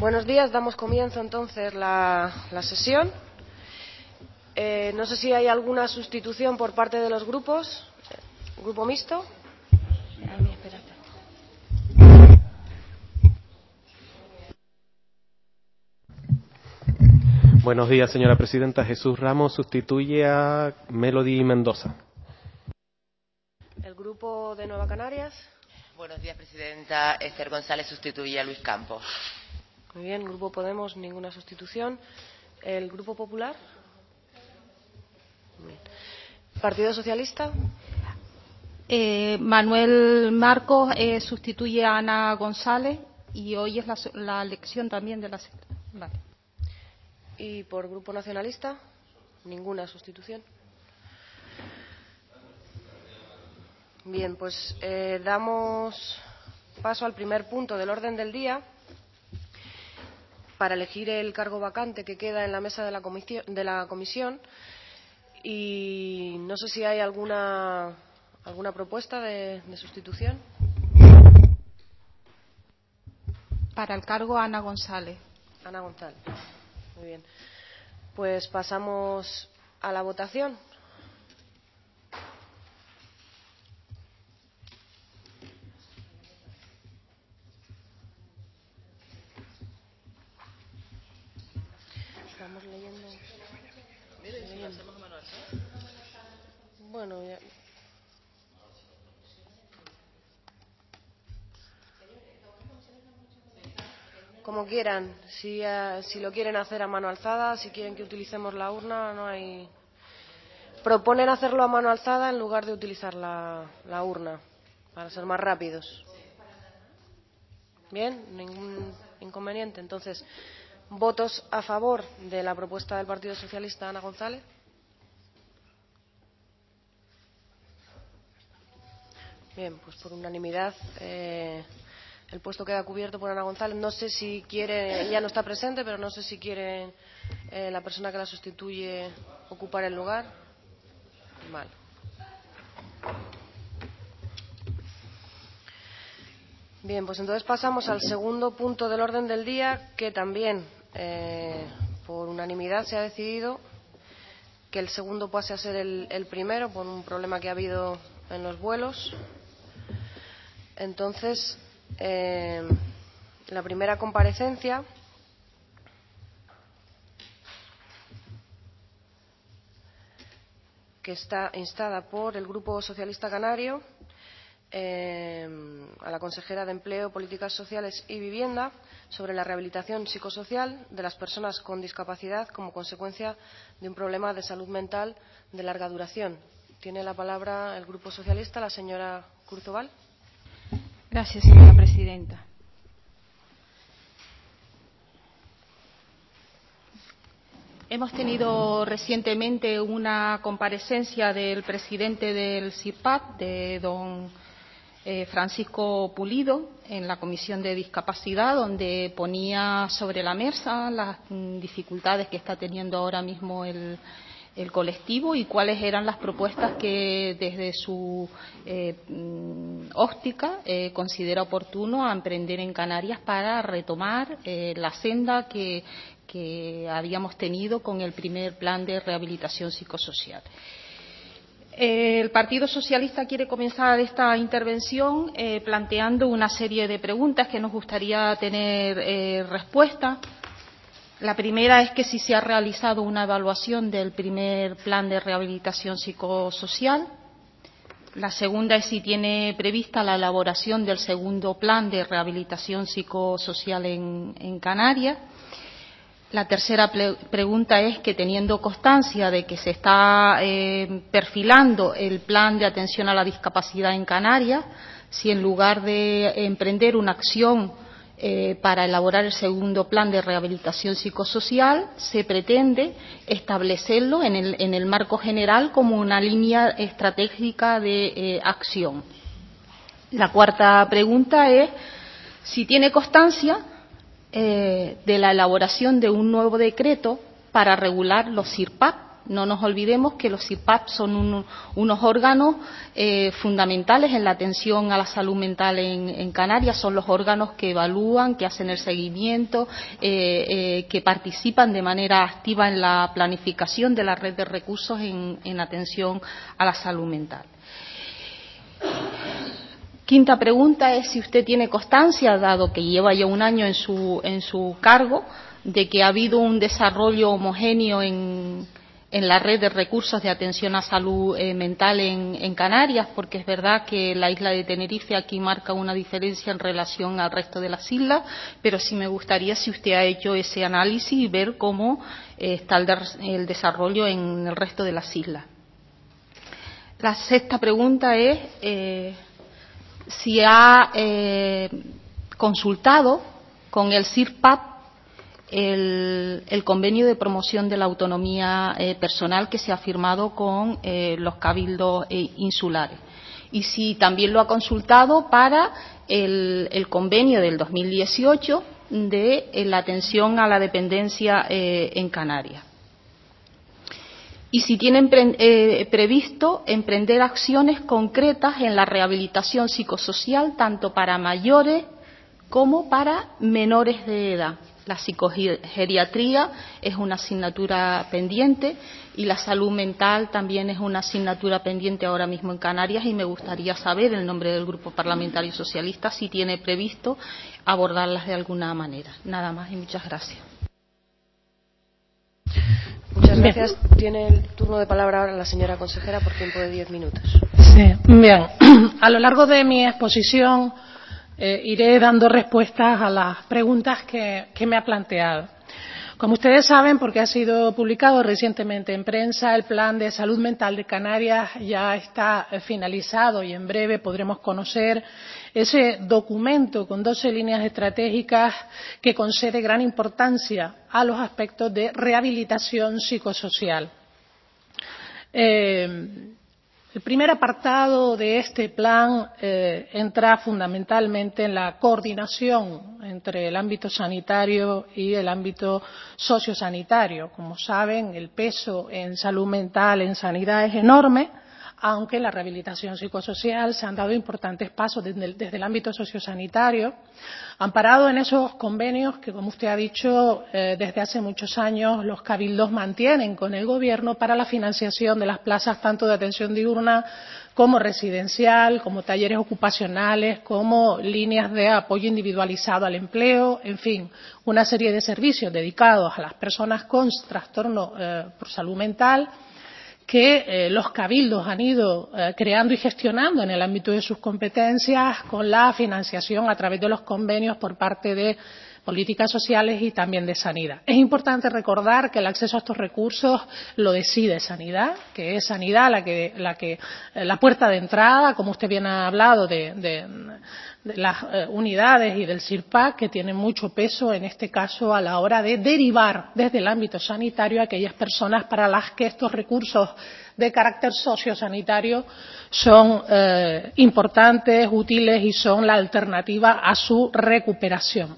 Buenos días, damos comienzo entonces la sesión. No sé si hay alguna sustitución por parte de los grupos. ¿Grupo mixto? Buenos días, señora presidenta. Jesús Ramos sustituye a Melody Mendoza. ¿El grupo de Nueva Canarias? Buenos días, presidenta. Esther González sustituye a Luis Campos. Muy bien, Grupo Podemos, ninguna sustitución. ¿El Grupo Popular? Bien. ¿Partido Socialista? Manuel Marcos sustituye a Ana González y hoy es la elección también de la... Vale. ¿Y por Grupo Nacionalista? Ninguna sustitución. Bien, pues damos paso al primer punto del orden del día para elegir el cargo vacante que queda en la mesa de la comisión y no sé si hay alguna propuesta de sustitución. Para el cargo, Ana González. Ana González. Muy bien. Pues pasamos a la votación. Estamos leyendo. Bueno, ya. Como quieran, si lo quieren hacer a mano alzada, si quieren que utilicemos la urna, no hay. Proponen hacerlo a mano alzada en lugar de utilizar la urna, para ser más rápidos. Bien, ningún inconveniente. Entonces, ¿votos a favor de la propuesta del Partido Socialista, Ana González? Bien, pues por unanimidad el puesto queda cubierto por Ana González. No sé si quiere, ya no está presente, pero no sé si quiere la persona que la sustituye ocupar el lugar. Vale. Bien, pues entonces pasamos al segundo punto del orden del día, que también por unanimidad se ha decidido que el segundo pase a ser el primero por un problema que ha habido en los vuelos. Entonces, la primera comparecencia que está instada por el Grupo Socialista Canario a la consejera de Empleo, Políticas Sociales y Vivienda sobre la rehabilitación psicosocial de las personas con discapacidad como consecuencia de un problema de salud mental de larga duración. Tiene la palabra el Grupo Socialista, la señora Kurzobal. Gracias, señora presidenta. Hemos tenido recientemente una comparecencia del presidente del CIRPAP, de don Francisco Pulido, en la Comisión de Discapacidad, donde ponía sobre la mesa las dificultades que está teniendo ahora mismo el colectivo y cuáles eran las propuestas que desde su óptica considera oportuno emprender en Canarias para retomar la senda que habíamos tenido con el primer plan de rehabilitación psicosocial. El Partido Socialista quiere comenzar esta intervención planteando una serie de preguntas que nos gustaría tener respuesta. La primera es que si se ha realizado una evaluación del primer plan de rehabilitación psicosocial. La segunda es si tiene prevista la elaboración del segundo plan de rehabilitación psicosocial en Canarias. La tercera pregunta es que, teniendo constancia de que se está perfilando el plan de atención a la discapacidad en Canarias, si en lugar de emprender una acción para elaborar el segundo plan de rehabilitación psicosocial, se pretende establecerlo en el marco general como una línea estratégica de acción. La cuarta pregunta es si tiene constancia de la elaboración de un nuevo decreto para regular los CIRPAP No nos olvidemos que los CIRPAP son unos órganos fundamentales en la atención a la salud mental en Canarias. Son los órganos que evalúan, que hacen el seguimiento, que participan de manera activa en la planificación de la red de recursos en atención a la salud mental. Quinta pregunta es si usted tiene constancia, dado que lleva ya un año en su cargo, de que ha habido un desarrollo homogéneo en la red de recursos de atención a salud mental en Canarias, porque es verdad que la isla de Tenerife aquí marca una diferencia en relación al resto de las islas, pero sí me gustaría si usted ha hecho ese análisis y ver cómo está el desarrollo en el resto de las islas. La sexta pregunta es si ha consultado con el CIRPAP el convenio de promoción de la autonomía personal que se ha firmado con los cabildos insulares, y si también lo ha consultado para el convenio del 2018 de la atención a la dependencia en Canarias, y si tienen previsto emprender acciones concretas en la rehabilitación psicosocial tanto para mayores como para menores de edad. La psicogeriatría es una asignatura pendiente y la salud mental también es una asignatura pendiente ahora mismo en Canarias, y me gustaría saber, en nombre del Grupo Parlamentario Socialista, si tiene previsto abordarlas de alguna manera. Nada más y muchas gracias. Muchas gracias. Tiene el turno de palabra ahora la señora consejera por tiempo de 10 minutos. Sí, bien. A lo largo de mi exposición iré dando respuestas a las preguntas que me ha planteado. Como ustedes saben, porque ha sido publicado recientemente en prensa, el Plan de Salud Mental de Canarias ya está finalizado y en breve podremos conocer ese documento con 12 líneas estratégicas que concede gran importancia a los aspectos de rehabilitación psicosocial. El primer apartado de este plan entra fundamentalmente en la coordinación entre el ámbito sanitario y el ámbito sociosanitario. Como saben, el peso en salud mental, en sanidad, es enorme, aunque en la rehabilitación psicosocial se han dado importantes pasos desde el ámbito sociosanitario, amparado en esos convenios que, como usted ha dicho, desde hace muchos años los cabildos mantienen con el Gobierno para la financiación de las plazas tanto de atención diurna como residencial, como talleres ocupacionales, como líneas de apoyo individualizado al empleo, en fin, una serie de servicios dedicados a las personas con trastorno por salud mental que los cabildos han ido creando y gestionando en el ámbito de sus competencias con la financiación a través de los convenios por parte de políticas sociales y también de sanidad. Es importante recordar que el acceso a estos recursos lo decide Sanidad, que es Sanidad la puerta de entrada, como usted bien ha hablado, de las unidades y del CIRPAP, que tienen mucho peso en este caso a la hora de derivar desde el ámbito sanitario a aquellas personas para las que estos recursos de carácter sociosanitario son importantes, útiles y son la alternativa a su recuperación.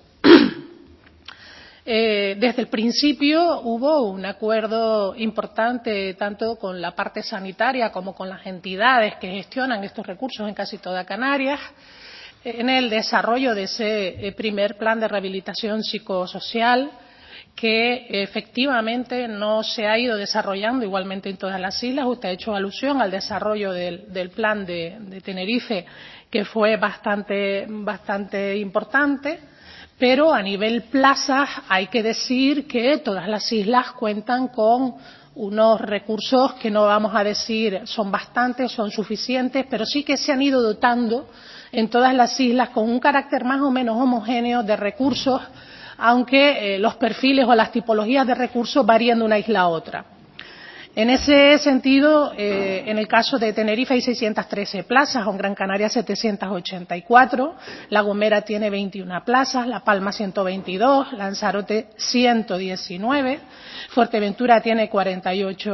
Desde el principio hubo un acuerdo importante tanto con la parte sanitaria como con las entidades que gestionan estos recursos en casi toda Canarias en el desarrollo de ese primer plan de rehabilitación psicosocial, que efectivamente no se ha ido desarrollando igualmente en todas las islas. Usted ha hecho alusión al desarrollo del plan de Tenerife, que fue bastante importante, pero a nivel plazas hay que decir que todas las islas cuentan con unos recursos que no vamos a decir son bastantes, son suficientes, pero sí que se han ido dotando en todas las islas con un carácter más o menos homogéneo de recursos, aunque los perfiles o las tipologías de recursos varían de una isla a otra. En ese sentido, en el caso de Tenerife hay 613 plazas, en Gran Canaria 784, La Gomera tiene 21 plazas, La Palma 122, Lanzarote 119, Fuerteventura tiene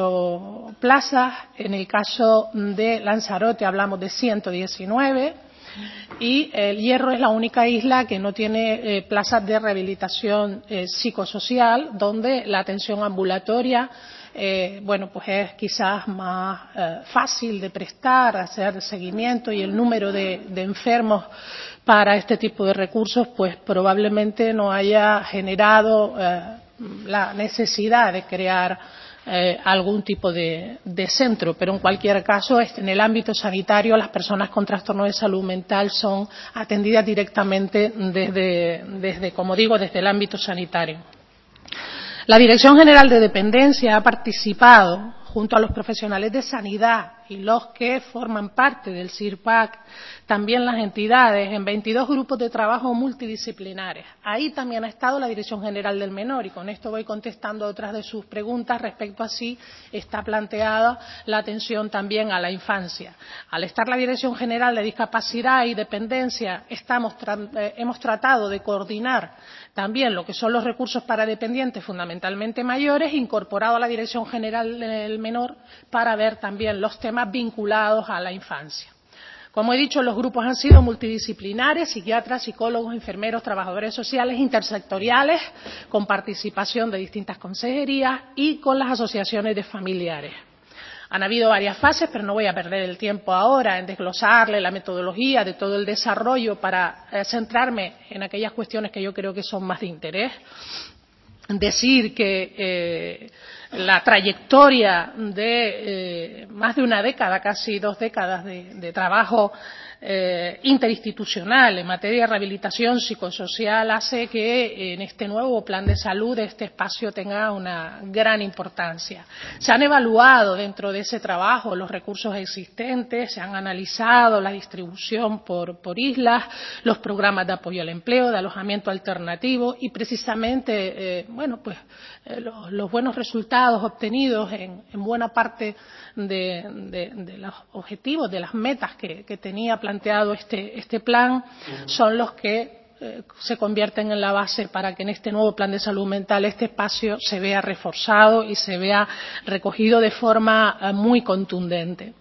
48 plazas, en el caso de Lanzarote hablamos de 119, Y El Hierro es la única isla que no tiene plazas de rehabilitación psicosocial, donde la atención ambulatoria pues es quizás más fácil de prestar, hacer seguimiento, y el número de enfermos para este tipo de recursos pues probablemente no haya generado la necesidad de crear algún tipo de centro, pero en cualquier caso en el ámbito sanitario las personas con trastorno de salud mental son atendidas directamente desde, como digo, desde el ámbito sanitario. La Dirección General de Dependencia ha participado, junto a los profesionales de sanidad y los que forman parte del CIRPAC, también las entidades, en 22 grupos de trabajo multidisciplinares. Ahí también ha estado la Dirección General del Menor, y con esto voy contestando otras de sus preguntas respecto a si está planteada la atención también a la infancia. Al estar la Dirección General de Discapacidad y Dependencia, hemos tratado de coordinar también lo que son los recursos para dependientes, fundamentalmente mayores, incorporado a la Dirección General del Menor para ver también los temas vinculados a la infancia. Como he dicho, los grupos han sido multidisciplinares: psiquiatras, psicólogos, enfermeros, trabajadores sociales, intersectoriales, con participación de distintas consejerías y con las asociaciones de familiares. Han habido varias fases, pero no voy a perder el tiempo ahora en desglosarle la metodología de todo el desarrollo para centrarme en aquellas cuestiones que yo creo que son más de interés. Decir que la trayectoria de más de una década, casi 2 décadas de trabajo interinstitucional en materia de rehabilitación psicosocial hace que en este nuevo plan de salud este espacio tenga una gran importancia. Se han evaluado dentro de ese trabajo los recursos existentes, se han analizado la distribución por islas, los programas de apoyo al empleo, de alojamiento alternativo, y precisamente los buenos resultados obtenidos en buena parte de los objetivos, de las metas que tenía planteado este plan, son los que se convierten en la base para que en este nuevo plan de salud mental este espacio se vea reforzado y se vea recogido de forma muy contundente.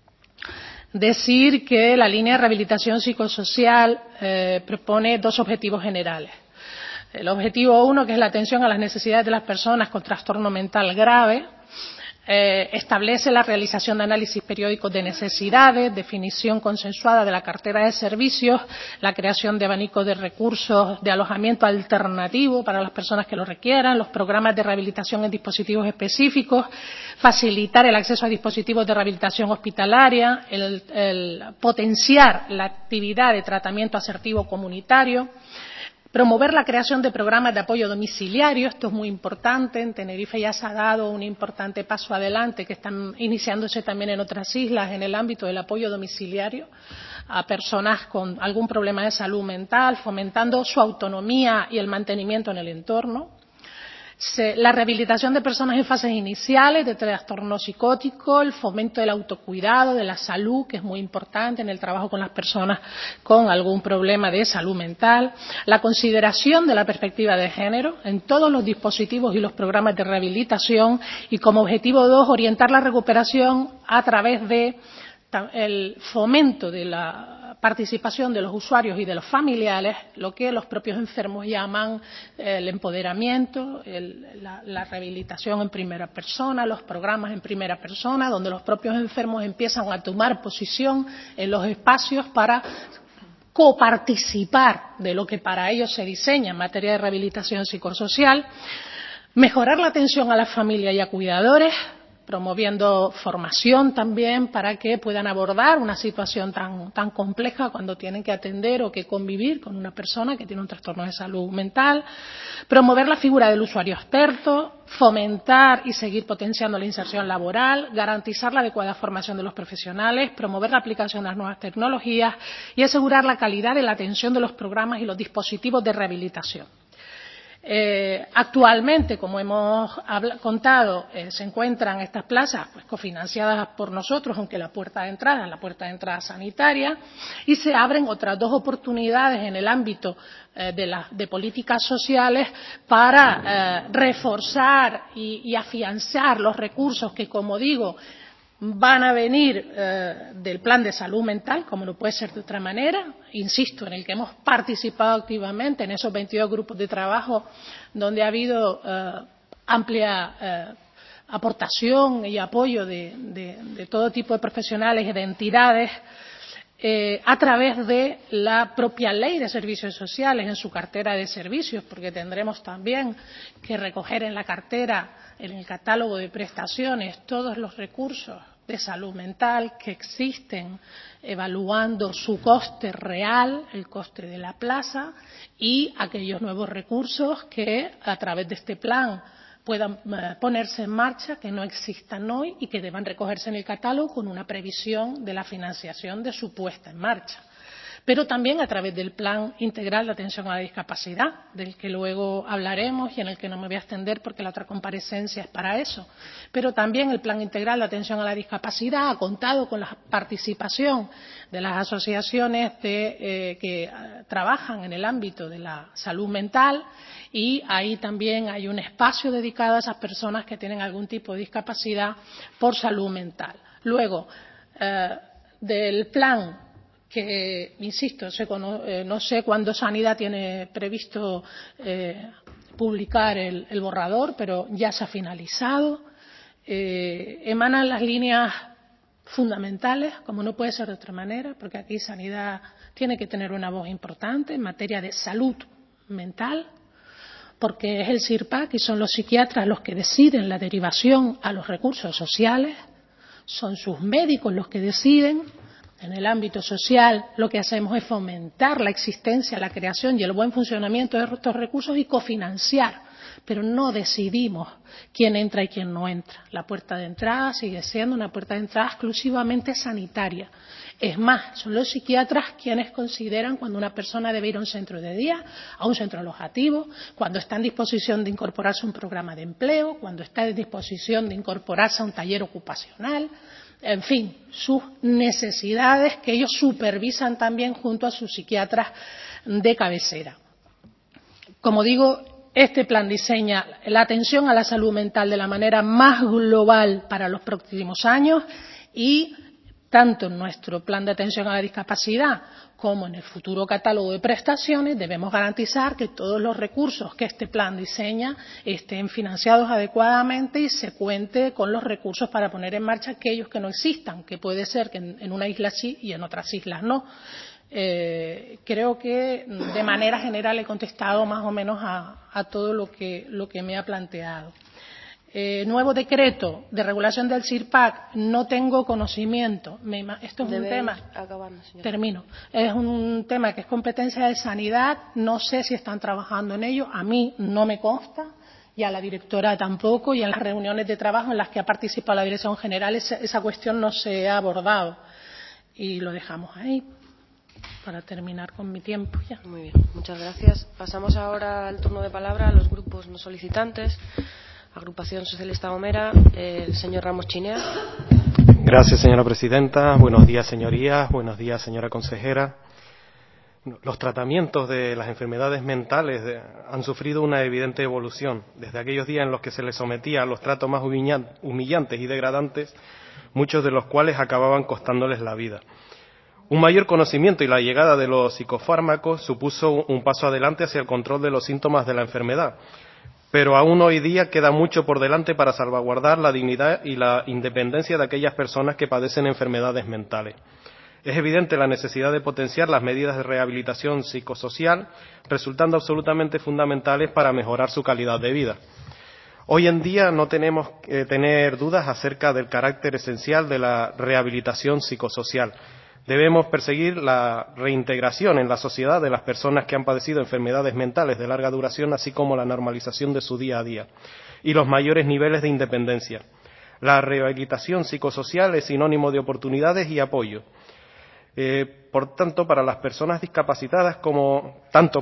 Decir que la línea de rehabilitación psicosocial propone 2 objetivos generales. El objetivo 1, que es la atención a las necesidades de las personas con trastorno mental grave, establece la realización de análisis periódicos de necesidades, definición consensuada de la cartera de servicios, la creación de abanicos de recursos de alojamiento alternativo para las personas que lo requieran, los programas de rehabilitación en dispositivos específicos, facilitar el acceso a dispositivos de rehabilitación hospitalaria, el potenciar la actividad de tratamiento asertivo comunitario, promover la creación de programas de apoyo domiciliario. Esto es muy importante. En Tenerife ya se ha dado un importante paso adelante, que están iniciándose también en otras islas en el ámbito del apoyo domiciliario a personas con algún problema de salud mental, fomentando su autonomía y el mantenimiento en el entorno. La rehabilitación de personas en fases iniciales de trastorno psicótico, el fomento del autocuidado, de la salud, que es muy importante en el trabajo con las personas con algún problema de salud mental, la consideración de la perspectiva de género en todos los dispositivos y los programas de rehabilitación, y como objetivo 2, orientar la recuperación a través de el fomento de la participación de los usuarios y de los familiares, lo que los propios enfermos llaman el empoderamiento, la rehabilitación en primera persona, los programas en primera persona, donde los propios enfermos empiezan a tomar posición en los espacios para coparticipar de lo que para ellos se diseña en materia de rehabilitación psicosocial, mejorar la atención a la familia y a cuidadores, promoviendo formación también para que puedan abordar una situación tan compleja cuando tienen que atender o que convivir con una persona que tiene un trastorno de salud mental, promover la figura del usuario experto, fomentar y seguir potenciando la inserción laboral, garantizar la adecuada formación de los profesionales, promover la aplicación de las nuevas tecnologías y asegurar la calidad de la atención de los programas y los dispositivos de rehabilitación. Actualmente, como hemos contado, se encuentran estas plazas cofinanciadas por nosotros, aunque la puerta de entrada es la puerta de entrada sanitaria, y se abren otras 2 oportunidades en el ámbito de políticas sociales para reforzar y afianzar los recursos que, como digo, van a venir del plan de salud mental, como no puede ser de otra manera, insisto, en el que hemos participado activamente en esos 22 grupos de trabajo donde ha habido amplia aportación y apoyo de todo tipo de profesionales y de entidades a través de la propia Ley de Servicios Sociales en su cartera de servicios, porque tendremos también que recoger en la cartera, en el catálogo de prestaciones, todos los recursos de salud mental que existen, evaluando su coste real, el coste de la plaza, y aquellos nuevos recursos que a través de este plan puedan ponerse en marcha, que no existan hoy y que deban recogerse en el catálogo con una previsión de la financiación de su puesta en marcha. Pero también a través del Plan Integral de Atención a la Discapacidad, del que luego hablaremos y en el que no me voy a extender porque la otra comparecencia es para eso. Pero también el Plan Integral de Atención a la Discapacidad ha contado con la participación de las asociaciones que trabajan en el ámbito de la salud mental, y ahí también hay un espacio dedicado a esas personas que tienen algún tipo de discapacidad por salud mental. Luego, del plan que, insisto, no sé cuándo Sanidad tiene previsto publicar el borrador, pero ya se ha finalizado. Emanan las líneas fundamentales, como no puede ser de otra manera, porque aquí Sanidad tiene que tener una voz importante en materia de salud mental, porque es el SIRPAC y son los psiquiatras los que deciden la derivación a los recursos sociales, son sus médicos los que deciden. En el ámbito social lo que hacemos es fomentar la existencia, la creación y el buen funcionamiento de estos recursos y cofinanciar, pero no decidimos quién entra y quién no entra. La puerta de entrada sigue siendo una puerta de entrada exclusivamente sanitaria. Es más, son los psiquiatras quienes consideran cuando una persona debe ir a un centro de día, a un centro alojativo, cuando está en disposición de incorporarse a un programa de empleo, cuando está en disposición de incorporarse a un taller ocupacional. En fin, sus necesidades que ellos supervisan también junto a sus psiquiatras de cabecera. Como digo, este plan diseña la atención a la salud mental de la manera más global para los próximos años y tanto en nuestro plan de atención a la discapacidad como en el futuro catálogo de prestaciones debemos garantizar que todos los recursos que este plan diseña estén financiados adecuadamente y se cuente con los recursos para poner en marcha aquellos que no existan, que puede ser que en una isla sí y en otras islas no. Creo que de manera general he contestado más o menos a todo lo que me ha planteado. Nuevo decreto de regulación del SIRPAC, no tengo conocimiento. Esto es un tema. Termino. Es un tema que es competencia de Sanidad. No sé si están trabajando en ello. A mí no me consta y a la directora tampoco. Y en las reuniones de trabajo en las que ha participado la Dirección General esa cuestión no se ha abordado. Y lo dejamos ahí para terminar con mi tiempo ya. Muy bien, muchas gracias. Pasamos ahora al turno de palabra a los grupos no solicitantes. Agrupación Socialista Gomera, el señor Ramos Chinea. Gracias, señora presidenta. Buenos días, señorías. Buenos días, señora consejera. Los tratamientos de las enfermedades mentales han sufrido una evidente evolución. Desde aquellos días en los que se les sometía a los tratos más humillantes y degradantes, muchos de los cuales acababan costándoles la vida. Un mayor conocimiento y la llegada de los psicofármacos supuso un paso adelante hacia el control de los síntomas de la enfermedad. Pero aún hoy día queda mucho por delante para salvaguardar la dignidad y la independencia de aquellas personas que padecen enfermedades mentales. Es evidente la necesidad de potenciar las medidas de rehabilitación psicosocial, resultando absolutamente fundamentales para mejorar su calidad de vida. Hoy en día no tenemos que tener dudas acerca del carácter esencial de la rehabilitación psicosocial. Debemos perseguir la reintegración en la sociedad de las personas que han padecido enfermedades mentales de larga duración, así como la normalización de su día a día y los mayores niveles de independencia. La rehabilitación psicosocial es sinónimo de oportunidades y apoyo. Por tanto, para las personas discapacitadas como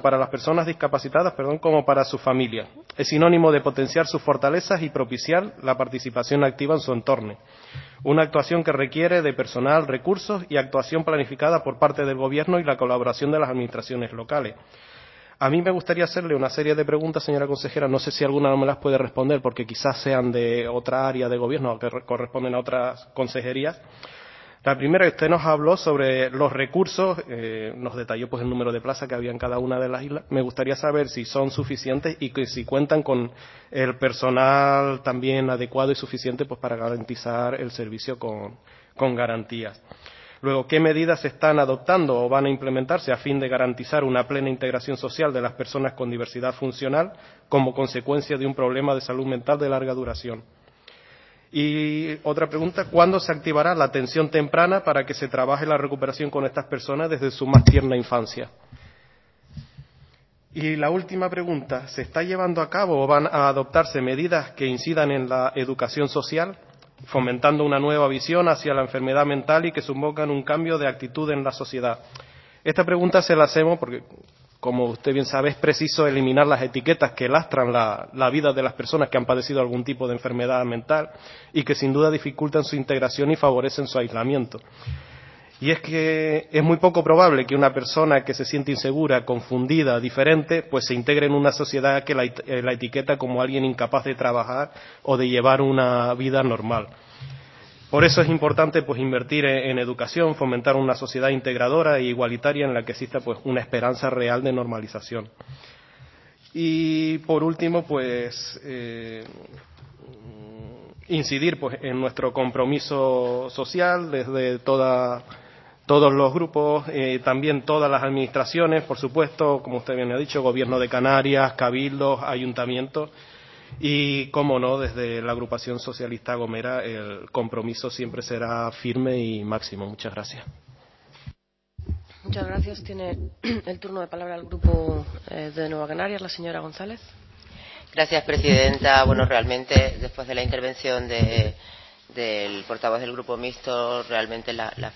para su familia. Es sinónimo de potenciar sus fortalezas y propiciar la participación activa en su entorno. Una actuación que requiere de personal, recursos y actuación planificada por parte del Gobierno y la colaboración de las administraciones locales. A mí me gustaría hacerle una serie de preguntas, señora consejera. No sé si alguna no me las puede responder porque quizás sean de otra área de gobierno o que corresponden a otras consejerías. La primera, usted nos habló sobre los recursos, nos detalló pues el número de plazas que había en cada una de las islas. Me gustaría saber si son suficientes y que si cuentan con el personal también adecuado y suficiente pues para garantizar el servicio con garantías. Luego, ¿qué medidas se están adoptando o van a implementarse a fin de garantizar una plena integración social de las personas con diversidad funcional como consecuencia de un problema de salud mental de larga duración? Y otra pregunta, ¿cuándo se activará la atención temprana para que se trabaje la recuperación con estas personas desde su más tierna infancia? Y la última pregunta, ¿se está llevando a cabo o van a adoptarse medidas que incidan en la educación social, fomentando una nueva visión hacia la enfermedad mental y que supongan un cambio de actitud en la sociedad? Esta pregunta se la hacemos porque, como usted bien sabe, es preciso eliminar las etiquetas que lastran la vida de las personas que han padecido algún tipo de enfermedad mental y que sin duda dificultan su integración y favorecen su aislamiento. Y es que es muy poco probable que una persona que se siente insegura, confundida, diferente, pues se integre en una sociedad que la etiqueta como alguien incapaz de trabajar o de llevar una vida normal. Por eso es importante pues invertir en educación, fomentar una sociedad integradora e igualitaria en la que exista pues una esperanza real de normalización. Y por último, pues incidir pues en nuestro compromiso social desde todos los grupos, también todas las administraciones, por supuesto, como usted bien ha dicho, Gobierno de Canarias, cabildos, ayuntamientos. Y, cómo no, desde la agrupación socialista Gomera el compromiso siempre será firme y máximo. Muchas gracias. Muchas gracias. Tiene el turno de palabra el grupo de Nueva Canarias, la señora González. Gracias, presidenta. Bueno, realmente, después de la intervención del portavoz del Grupo Mixto, realmente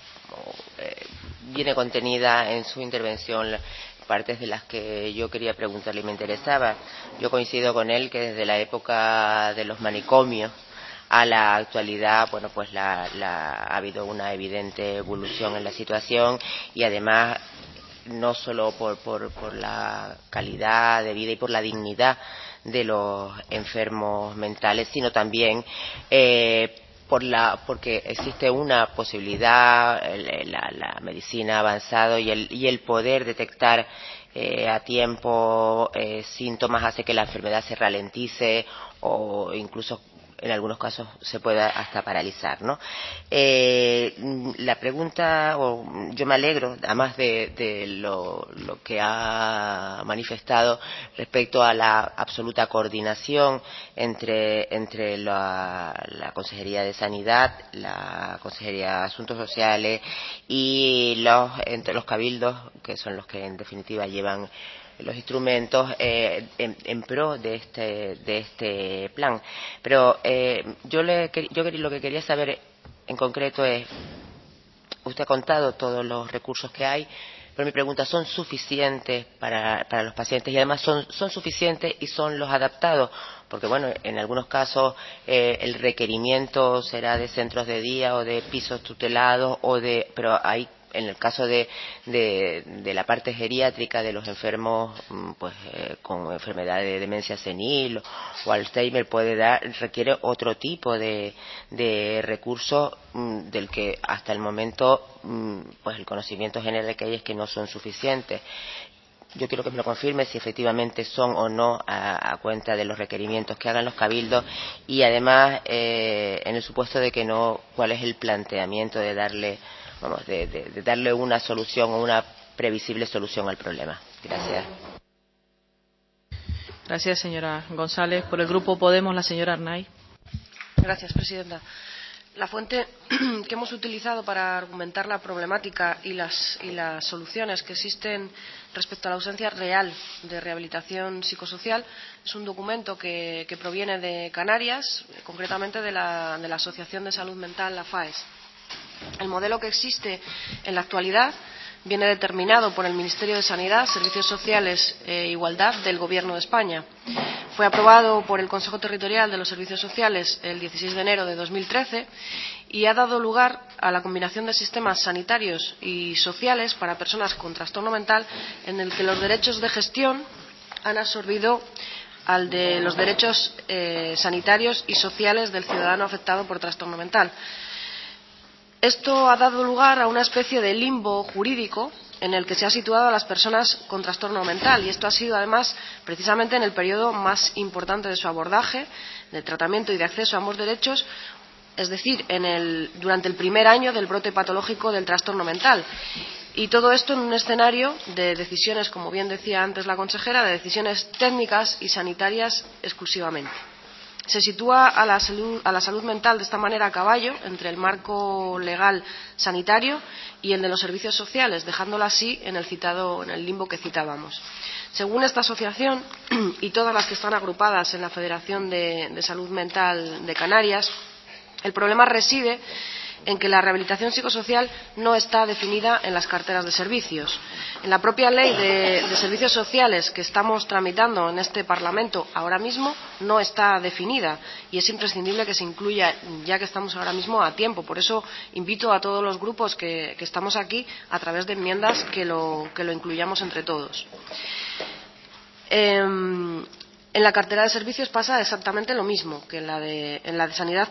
viene contenida en su intervención partes de las que yo quería preguntarle y me interesaba. Yo coincido con él que desde la época de los manicomios a la actualidad, bueno, pues ha habido una evidente evolución en la situación y además no solo por la calidad de vida y por la dignidad de los enfermos mentales, sino también porque existe una posibilidad, la medicina ha avanzado y el poder detectar a tiempo síntomas hace que la enfermedad se ralentice o incluso en algunos casos se pueda hasta paralizar, ¿no? La pregunta, yo me alegro, además de lo que ha manifestado respecto a la absoluta coordinación entre la Consejería de Sanidad, la Consejería de Asuntos Sociales y entre los cabildos, que son los que en definitiva llevan los instrumentos en pro de este plan. Pero yo lo que quería saber en concreto es, usted ha contado todos los recursos que hay, pero mi pregunta, ¿son suficientes para los pacientes? Y además son suficientes y son los adaptados, porque bueno, en algunos casos el requerimiento será de centros de día o de pisos tutelados pero hay en el caso de la parte geriátrica de los enfermos pues con enfermedad de demencia senil o Alzheimer requiere otro tipo de recursos del que hasta el momento pues el conocimiento general que hay es que no son suficientes. Yo quiero que me lo confirme si efectivamente son o no a cuenta de los requerimientos que hagan los cabildos y además en el supuesto de que no, ¿cuál es el planteamiento de darle una solución o una previsible solución al problema? Gracias. Gracias, señora González. Por el Grupo Podemos, la señora Arnaiz. Gracias, presidenta. La fuente que hemos utilizado para argumentar la problemática y las soluciones que existen respecto a la ausencia real de rehabilitación psicosocial es un documento que proviene de Canarias, concretamente de la Asociación de Salud Mental, la FAES. El modelo que existe en la actualidad viene determinado por el Ministerio de Sanidad, Servicios Sociales e Igualdad del Gobierno de España. Fue aprobado por el Consejo Territorial de los Servicios Sociales el 16 de enero de 2013 y ha dado lugar a la combinación de sistemas sanitarios y sociales para personas con trastorno mental, en el que los derechos de gestión han absorbido al de los derechos sanitarios y sociales del ciudadano afectado por trastorno mental. Esto ha dado lugar a una especie de limbo jurídico en el que se ha situado a las personas con trastorno mental, y esto ha sido además precisamente en el periodo más importante de su abordaje, de tratamiento y de acceso a ambos derechos, es decir, durante el primer año del brote patológico del trastorno mental. Y todo esto en un escenario de decisiones, como bien decía antes la consejera, de decisiones técnicas y sanitarias exclusivamente. Se sitúa a la salud mental de esta manera a caballo entre el marco legal sanitario y el de los servicios sociales, dejándola así en el limbo que citábamos. Según esta asociación y todas las que están agrupadas en la Federación de Salud Mental de Canarias, el problema reside en que la rehabilitación psicosocial no está definida en las carteras de servicios. En la propia ley de servicios sociales que estamos tramitando en este Parlamento ahora mismo no está definida, y es imprescindible que se incluya, ya que estamos ahora mismo a tiempo. Por eso invito a todos los grupos que estamos aquí, a través de enmiendas, que lo incluyamos entre todos. En la cartera de servicios pasa exactamente lo mismo que en la de sanidad,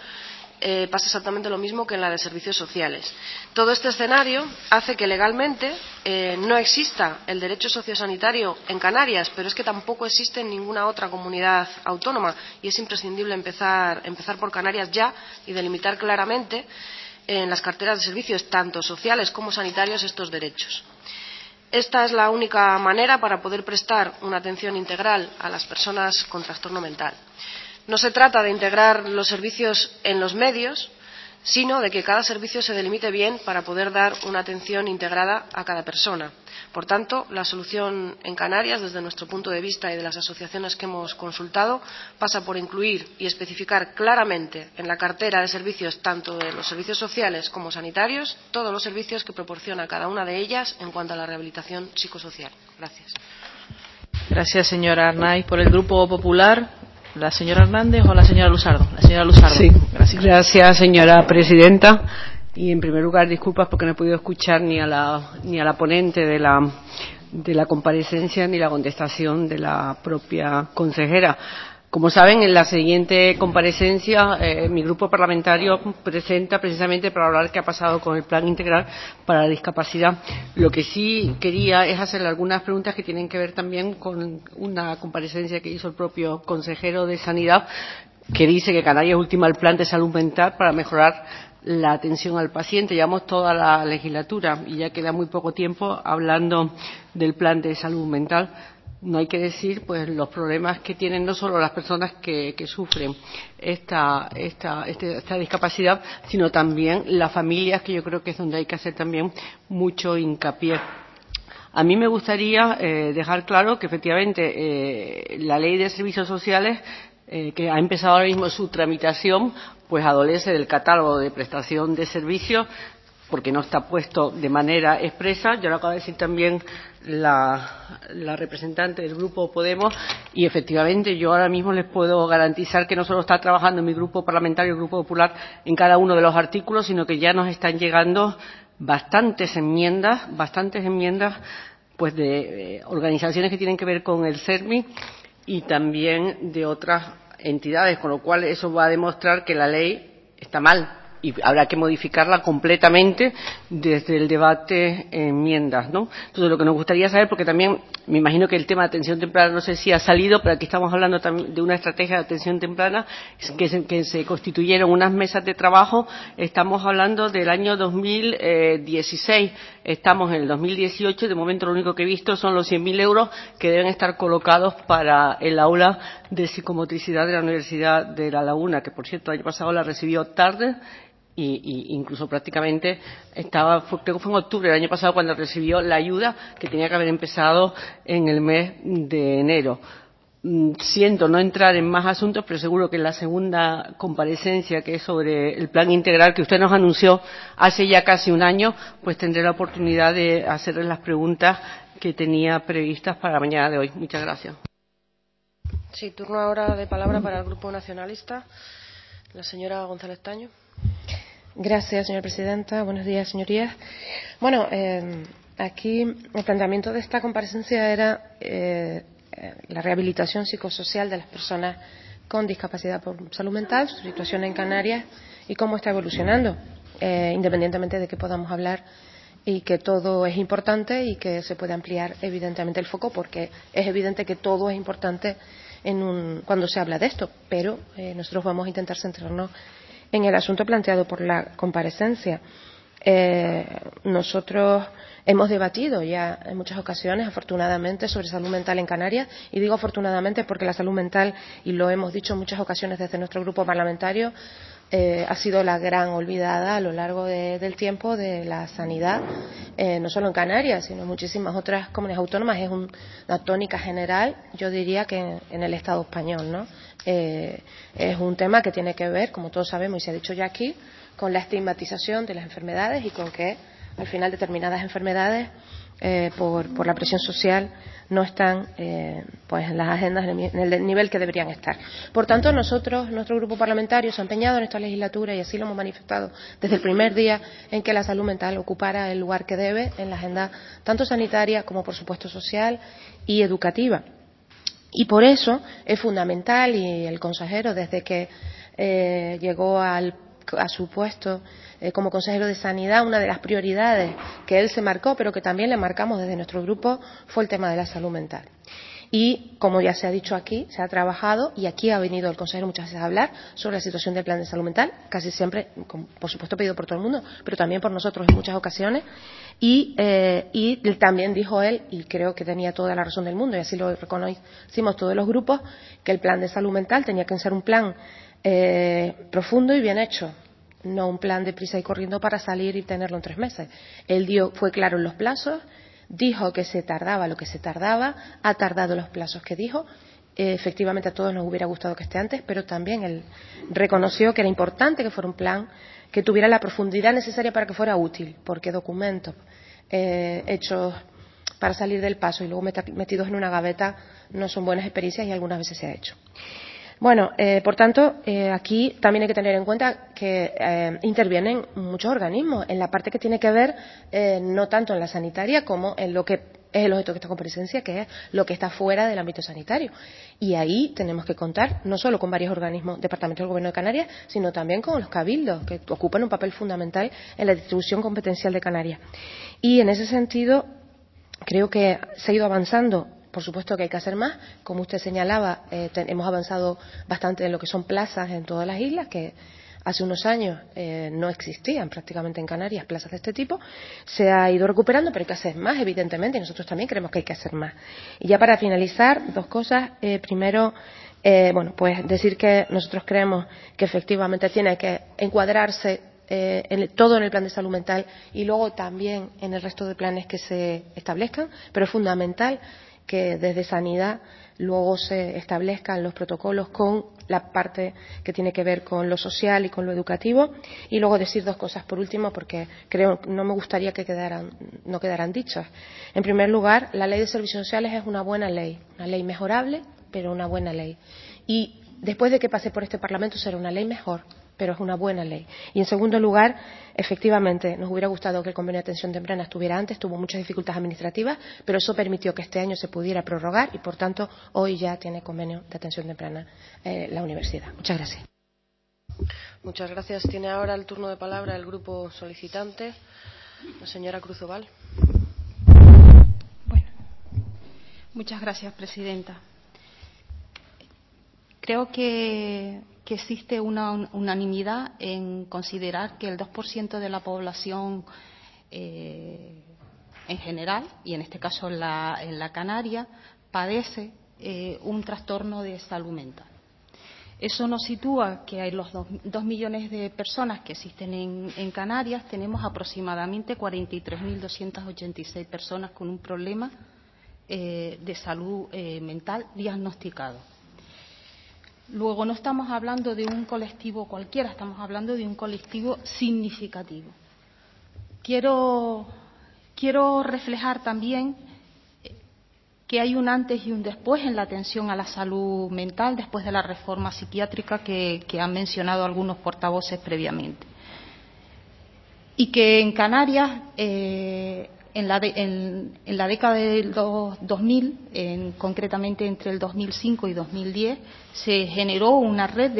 pasa exactamente lo mismo que en la de servicios sociales. Todo este escenario hace que legalmente no exista el derecho sociosanitario en Canarias, pero es que tampoco existe en ninguna otra comunidad autónoma, y es imprescindible empezar por Canarias ya y delimitar claramente en las carteras de servicios, tanto sociales como sanitarios, estos derechos. Esta es la única manera para poder prestar una atención integral a las personas con trastorno mental. No se trata de integrar los servicios en los medios, sino de que cada servicio se delimite bien para poder dar una atención integrada a cada persona. Por tanto, la solución en Canarias, desde nuestro punto de vista y de las asociaciones que hemos consultado, pasa por incluir y especificar claramente en la cartera de servicios, tanto de los servicios sociales como sanitarios, todos los servicios que proporciona cada una de ellas en cuanto a la rehabilitación psicosocial. Gracias. Gracias, señora Arnaiz. Por el Grupo Popular, ¿la señora Hernández o la señora Luzardo? La señora Luzardo. Sí, gracias, señora presidenta. Y en primer lugar, disculpas porque no he podido escuchar ni a la ponente de la comparecencia ni la contestación de la propia consejera. Como saben, en la siguiente comparecencia mi grupo parlamentario presenta precisamente para hablar qué ha pasado con el Plan Integral para la Discapacidad. Lo que sí quería es hacerle algunas preguntas que tienen que ver también con una comparecencia que hizo el propio consejero de Sanidad, que dice que Canarias ultima el plan de salud mental para mejorar la atención al paciente. Llevamos toda la legislatura y ya queda muy poco tiempo hablando del plan de salud mental. No hay que decir pues los problemas que tienen no solo las personas que sufren esta discapacidad, sino también las familias, que yo creo que es donde hay que hacer también mucho hincapié. A mí me gustaría dejar claro que efectivamente la ley de servicios sociales, que ha empezado ahora mismo su tramitación, pues adolece del catálogo de prestación de servicios, porque no está puesto de manera expresa. Ya lo acaba de decir también la representante del Grupo Podemos, y efectivamente yo ahora mismo les puedo garantizar que no solo está trabajando mi grupo parlamentario, el Grupo Popular, en cada uno de los artículos, sino que ya nos están llegando bastantes enmiendas pues de organizaciones que tienen que ver con el CERMI y también de otras entidades, con lo cual eso va a demostrar que la ley está mal y habrá que modificarla completamente desde el debate enmiendas, ¿no? Entonces, lo que nos gustaría saber, porque también me imagino que el tema de atención temprana no sé si ha salido, pero aquí estamos hablando también de una estrategia de atención temprana que se constituyeron unas mesas de trabajo. Estamos hablando del año 2016, estamos en el 2018, de momento lo único que he visto son los 100.000 euros que deben estar colocados para el aula de psicomotricidad de la Universidad de La Laguna, que por cierto el año pasado la recibió tarde y incluso prácticamente creo que fue en octubre del año pasado cuando recibió la ayuda, que tenía que haber empezado en el mes de enero. siento no entrar en más asuntos, pero seguro que en la segunda comparecencia, que es sobre el plan integral que usted nos anunció hace ya casi un año, pues tendré la oportunidad de hacerle las preguntas que tenía previstas para la mañana de hoy. Muchas gracias. Sí, turno ahora de palabra para el Grupo Nacionalista. La señora González Taño. Gracias, señora presidenta. Buenos días, señorías. Bueno, aquí el planteamiento de esta comparecencia era la rehabilitación psicosocial de las personas con discapacidad por salud mental, su situación en Canarias y cómo está evolucionando, independientemente de que podamos hablar y que todo es importante y que se puede ampliar evidentemente el foco, porque es evidente que todo es importante cuando se habla de esto, pero nosotros vamos a intentar centrarnos en el asunto planteado por la comparecencia. Nosotros hemos debatido ya en muchas ocasiones, afortunadamente, sobre salud mental en Canarias, y digo afortunadamente porque la salud mental, y lo hemos dicho en muchas ocasiones desde nuestro grupo parlamentario, ha sido la gran olvidada a lo largo del tiempo de la sanidad, no solo en Canarias, sino en muchísimas otras comunidades autónomas. Es una tónica general, yo diría que en el Estado español, ¿no? Es un tema que tiene que ver, como todos sabemos y se ha dicho ya aquí, con la estigmatización de las enfermedades y con que al final determinadas enfermedades por la presión social no están pues en las agendas en el nivel que deberían estar. Por tanto, nuestro grupo parlamentario se ha empeñado en esta legislatura, y así lo hemos manifestado desde el primer día, en que la salud mental ocupara el lugar que debe en la agenda tanto sanitaria como, por supuesto, social y educativa. Y por eso es fundamental, y el consejero, desde que llegó a su puesto como consejero de Sanidad, una de las prioridades que él se marcó, pero que también le marcamos desde nuestro grupo, fue el tema de la salud mental. Y, como ya se ha dicho aquí, se ha trabajado, y aquí ha venido el consejero muchas veces a hablar sobre la situación del plan de salud mental, casi siempre, por supuesto, pedido por todo el mundo, pero también por nosotros en muchas ocasiones. Y también dijo él, y creo que tenía toda la razón del mundo, y así lo reconocimos todos los grupos, que el plan de salud mental tenía que ser un plan profundo y bien hecho, no un plan de prisa y corriendo para salir y tenerlo en 3 meses. Él fue claro en los plazos, dijo que se tardaba lo que se tardaba, ha tardado los plazos que dijo. Efectivamente, a todos nos hubiera gustado que esté antes, pero también él reconoció que era importante que fuera un plan que tuviera la profundidad necesaria para que fuera útil, porque documentos hechos para salir del paso y luego metidos en una gaveta no son buenas experiencias, y algunas veces se ha hecho. Bueno, por tanto, aquí también hay que tener en cuenta que intervienen muchos organismos en la parte que tiene que ver no tanto en la sanitaria como en lo que es el objeto de esta comparecencia, que es lo que está fuera del ámbito sanitario. Y ahí tenemos que contar no solo con varios organismos, departamentos del Gobierno de Canarias, sino también con los cabildos, que ocupan un papel fundamental en la distribución competencial de Canarias. Y en ese sentido, creo que se ha ido avanzando. Por supuesto que hay que hacer más. Como usted señalaba, hemos avanzado bastante en lo que son plazas en todas las islas, que hace unos años no existían prácticamente en Canarias plazas de este tipo. Se ha ido recuperando, pero hay que hacer más, evidentemente, y nosotros también creemos que hay que hacer más. Y ya para finalizar, 2 cosas. Primero, bueno, pues decir que nosotros creemos que efectivamente tiene que encuadrarse todo en el plan de salud mental y luego también en el resto de planes que se establezcan, pero es fundamental que desde Sanidad luego se establezcan los protocolos con la parte que tiene que ver con lo social y con lo educativo. Y luego decir 2 cosas por último, porque creo no me gustaría que no quedaran dichas. En primer lugar, la Ley de Servicios Sociales es una buena ley, una ley mejorable, pero una buena ley. Y después de que pase por este Parlamento será una ley mejor, pero es una buena ley. Y en segundo lugar, efectivamente, nos hubiera gustado que el convenio de atención temprana estuviera antes, tuvo muchas dificultades administrativas, pero eso permitió que este año se pudiera prorrogar y, por tanto, hoy ya tiene convenio de atención temprana la universidad. Muchas gracias. Muchas gracias. Tiene ahora el turno de palabra el grupo solicitante, la señora Cruz Oval. Bueno, muchas gracias, presidenta. Creo que existe una unanimidad en considerar que el 2% de la población en general, y en este caso en la Canaria, padece un trastorno de salud mental. Eso nos sitúa que hay los 2 millones de personas que existen en Canarias, tenemos aproximadamente 43.286 personas con un problema de salud mental diagnosticado. Luego, no estamos hablando de un colectivo cualquiera, estamos hablando de un colectivo significativo. Quiero reflejar también que hay un antes y un después en la atención a la salud mental después de la reforma psiquiátrica que han mencionado algunos portavoces previamente. Y que en Canarias, en la década del 2000, concretamente entre el 2005 y 2010, se generó una red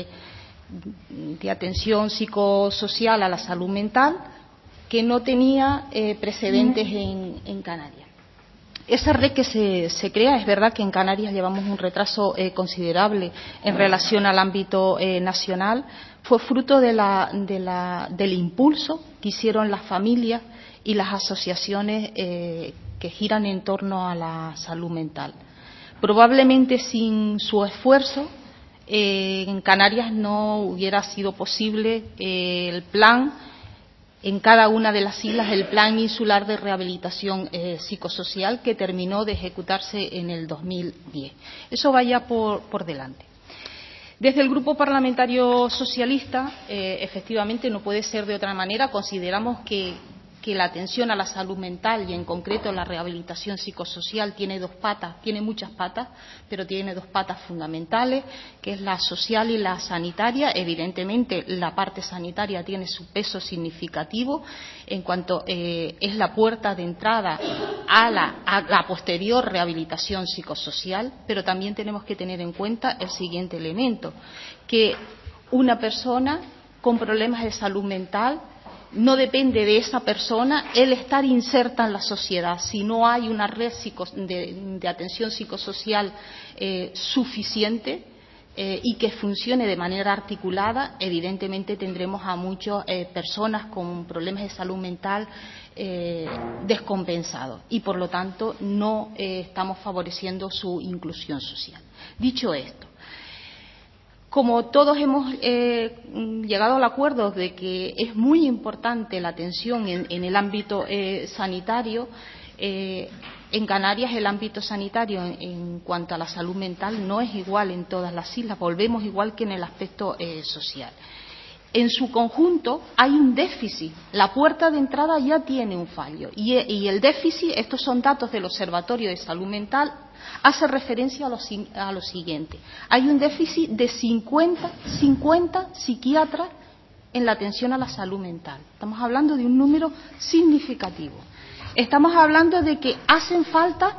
de atención psicosocial a la salud mental que no tenía precedentes en Canarias. Esa red que se crea, es verdad que en Canarias llevamos un retraso considerable en relación al ámbito nacional, fue fruto del impulso que hicieron las familias y las asociaciones que giran en torno a la salud mental. Probablemente sin su esfuerzo en Canarias no hubiera sido posible el plan, en cada una de las islas, el Plan Insular de Rehabilitación Psicosocial, que terminó de ejecutarse en el 2010. Eso vaya por delante. Desde el Grupo Parlamentario Socialista, efectivamente, no puede ser de otra manera, consideramos que la atención a la salud mental y en concreto la rehabilitación psicosocial tiene dos patas, tiene muchas patas, pero tiene dos patas fundamentales, que es la social y la sanitaria. Evidentemente, la parte sanitaria tiene su peso significativo en cuanto es la puerta de entrada a la posterior rehabilitación psicosocial, pero también tenemos que tener en cuenta el siguiente elemento, que una persona con problemas de salud mental no depende de esa persona el estar inserta en la sociedad. Si no hay una red de atención psicosocial suficiente y que funcione de manera articulada, evidentemente tendremos a muchas personas con problemas de salud mental descompensados y, por lo tanto, no estamos favoreciendo su inclusión social. Dicho esto, como todos hemos llegado al acuerdo de que es muy importante la atención en el ámbito sanitario, en Canarias el ámbito sanitario en cuanto a la salud mental no es igual en todas las islas, volvemos igual que en el aspecto social. En su conjunto hay un déficit, la puerta de entrada ya tiene un fallo y el déficit, estos son datos del Observatorio de Salud Mental, hace referencia a lo siguiente. Hay un déficit de 50 psiquiatras en la atención a la salud mental. Estamos hablando de un número significativo. Estamos hablando de que hacen falta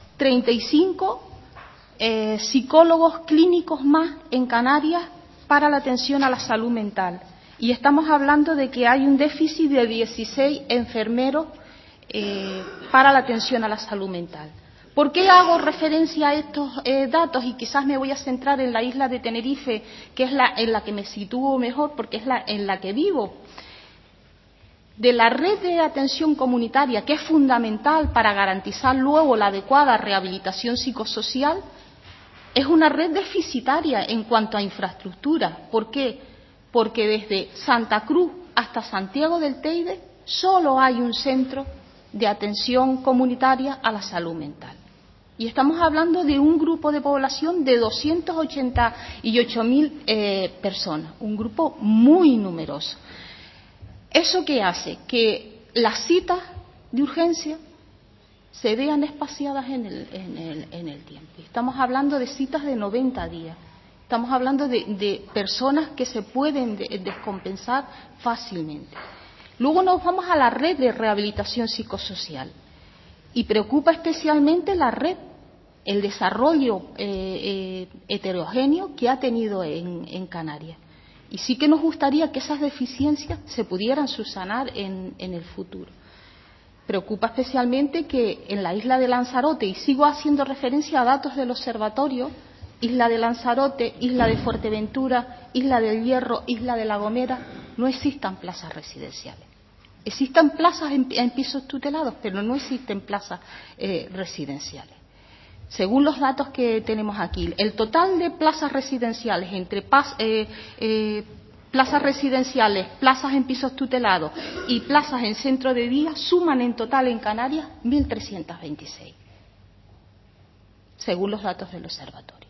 35 psicólogos clínicos más en Canarias para la atención a la salud mental. Y estamos hablando de que hay un déficit de 16 enfermeros para la atención a la salud mental. ¿Por qué hago referencia a estos datos? Y quizás me voy a centrar en la isla de Tenerife, que es en la que me sitúo mejor, porque es en la que vivo. De la red de atención comunitaria, que es fundamental para garantizar luego la adecuada rehabilitación psicosocial, es una red deficitaria en cuanto a infraestructura. ¿Por qué? Porque desde Santa Cruz hasta Santiago del Teide solo hay un centro de atención comunitaria a la salud mental. Y estamos hablando de un grupo de población de 288.000 personas, un grupo muy numeroso. ¿Eso qué hace? Que las citas de urgencia se vean espaciadas en el tiempo. Estamos hablando de citas de 90 días. Estamos hablando de personas que se pueden descompensar fácilmente. Luego nos vamos a la red de rehabilitación psicosocial. Y preocupa especialmente la red, el desarrollo heterogéneo que ha tenido en Canarias. Y sí que nos gustaría que esas deficiencias se pudieran subsanar en el futuro. Preocupa especialmente que en la isla de Lanzarote, y sigo haciendo referencia a datos del observatorio, isla de Lanzarote, isla de Fuerteventura, isla del Hierro, isla de La Gomera, no existan plazas residenciales. Existen plazas en pisos tutelados, pero no existen plazas residenciales. Según los datos que tenemos aquí, el total de plazas residenciales entre plazas residenciales, plazas en pisos tutelados y plazas en centro de día suman en total en Canarias 1.326. según los datos del observatorio.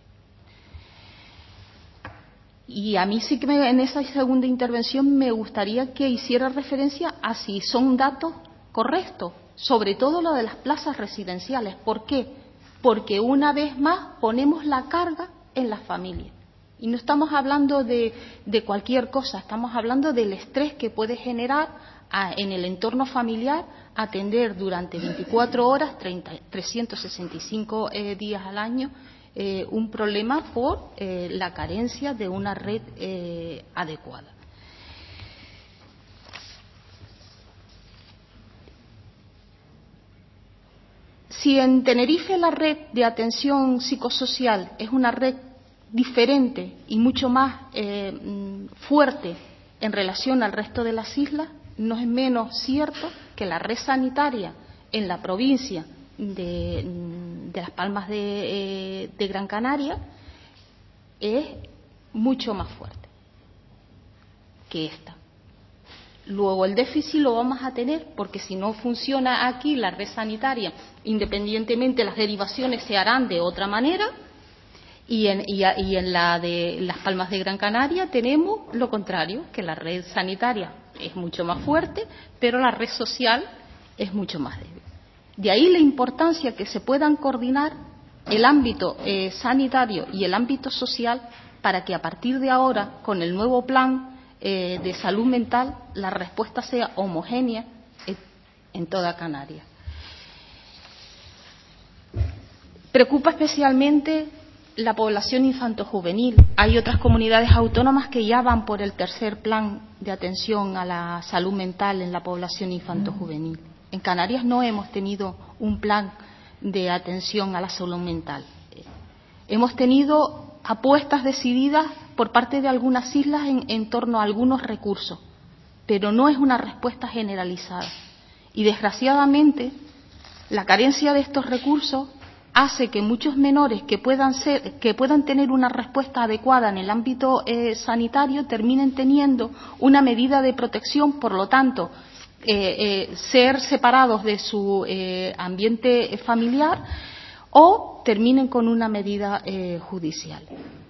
Y a mí sí que en esa segunda intervención me gustaría que hiciera referencia a si son datos correctos, sobre todo lo de las plazas residenciales. ¿Por qué? Porque una vez más ponemos la carga en las familias. Y no estamos hablando de cualquier cosa, estamos hablando del estrés que puede generar en el entorno familiar atender durante 24 horas, 365 días al año, un problema por la carencia de una red adecuada. Si en Tenerife la red de atención psicosocial es una red diferente y mucho más fuerte en relación al resto de las islas, no es menos cierto que la red sanitaria en la provincia de Las Palmas de Gran Canaria es mucho más fuerte que esta. Luego el déficit lo vamos a tener porque si no funciona aquí la red sanitaria, independientemente las derivaciones se harán de otra manera, y en la de Las Palmas de Gran Canaria tenemos lo contrario, que la red sanitaria es mucho más fuerte, pero la red social es mucho más débil. De ahí la importancia que se puedan coordinar el ámbito sanitario y el ámbito social para que a partir de ahora, con el nuevo plan de salud mental, la respuesta sea homogénea en toda Canarias. Preocupa especialmente la población infantojuvenil. Hay otras comunidades autónomas que ya van por el tercer plan de atención a la salud mental en la población infantojuvenil. En Canarias no hemos tenido un plan de atención a la salud mental. Hemos tenido apuestas decididas por parte de algunas islas en torno a algunos recursos, pero no es una respuesta generalizada. Y desgraciadamente, la carencia de estos recursos hace que muchos menores que puedan tener una respuesta adecuada en el ámbito sanitario terminen teniendo una medida de protección, por lo tanto, ser separados de su ambiente familiar o terminen con una medida judicial.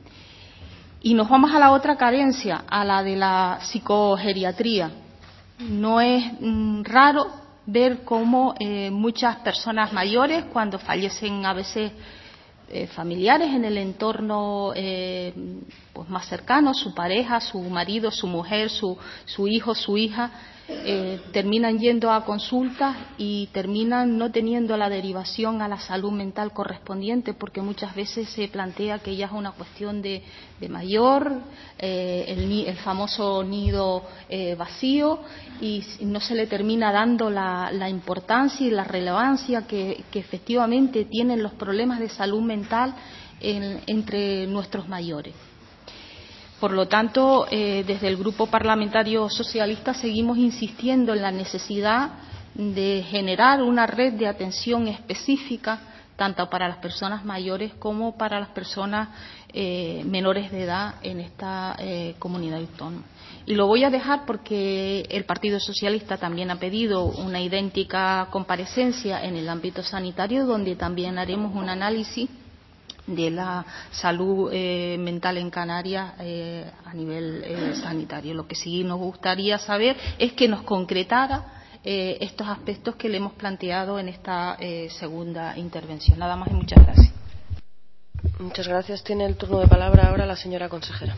Y nos vamos a la otra carencia, a la de la psicogeriatría. No es raro ver cómo muchas personas mayores, cuando fallecen a veces familiares en el entorno pues más cercano, su pareja, su marido, su mujer, su hijo, su hija, terminan yendo a consultas y terminan no teniendo la derivación a la salud mental correspondiente, porque muchas veces se plantea que ya es una cuestión de mayor, el famoso nido vacío, y no se le termina dando la importancia y la relevancia que efectivamente tienen los problemas de salud mental entre nuestros mayores. Por lo tanto, desde el Grupo Parlamentario Socialista seguimos insistiendo en la necesidad de generar una red de atención específica, tanto para las personas mayores como para las personas menores de edad en esta comunidad autónoma. Y lo voy a dejar porque el Partido Socialista también ha pedido una idéntica comparecencia en el ámbito sanitario, donde también haremos un análisis de la salud mental en Canarias a nivel sanitario. Lo que sí nos gustaría saber es que nos concretara estos aspectos que le hemos planteado en esta segunda intervención. Nada más y muchas gracias. Muchas gracias. Tiene el turno de palabra ahora la señora consejera.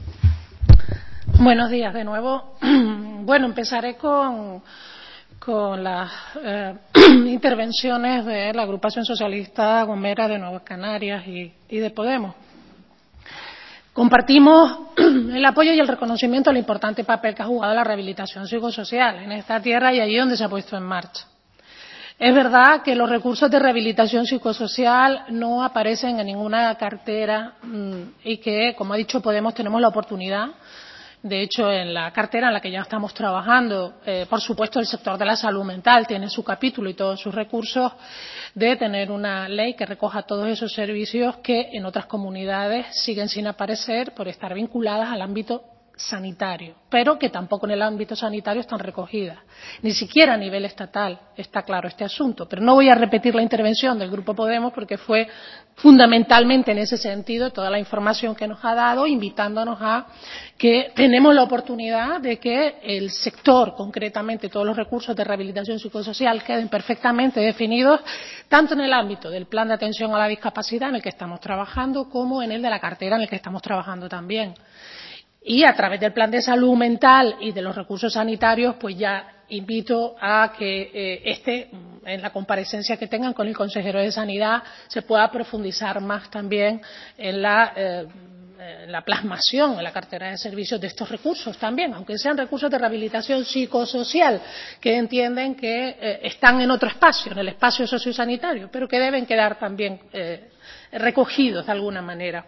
Buenos días de nuevo. Bueno, empezaré con las intervenciones de la agrupación socialista Gomera de Nuevas Canarias y de Podemos. Compartimos el apoyo y el reconocimiento al importante papel que ha jugado la rehabilitación psicosocial en esta tierra y allí donde se ha puesto en marcha. Es verdad que los recursos de rehabilitación psicosocial no aparecen en ninguna cartera y que, como ha dicho Podemos, tenemos la oportunidad. De hecho, en la cartera en la que ya estamos trabajando, por supuesto, el sector de la salud mental tiene su capítulo y todos sus recursos, de tener una ley que recoja todos esos servicios que en otras comunidades siguen sin aparecer por estar vinculadas al ámbito sanitario, pero que tampoco en el ámbito sanitario están recogidas. Ni siquiera a nivel estatal está claro este asunto. Pero no voy a repetir la intervención del Grupo Podemos porque fue fundamentalmente en ese sentido toda la información que nos ha dado, invitándonos a que tenemos la oportunidad de que el sector, concretamente todos los recursos de rehabilitación psicosocial, queden perfectamente definidos, tanto en el ámbito del plan de atención a la discapacidad en el que estamos trabajando, como en el de la cartera en el que estamos trabajando también. Y a través del plan de salud mental y de los recursos sanitarios, pues ya invito a que en la comparecencia que tengan con el consejero de Sanidad se pueda profundizar más también en la plasmación en la cartera de servicios de estos recursos también, aunque sean recursos de rehabilitación psicosocial, que entienden que están en otro espacio, en el espacio sociosanitario, pero que deben quedar también recogidos de alguna manera.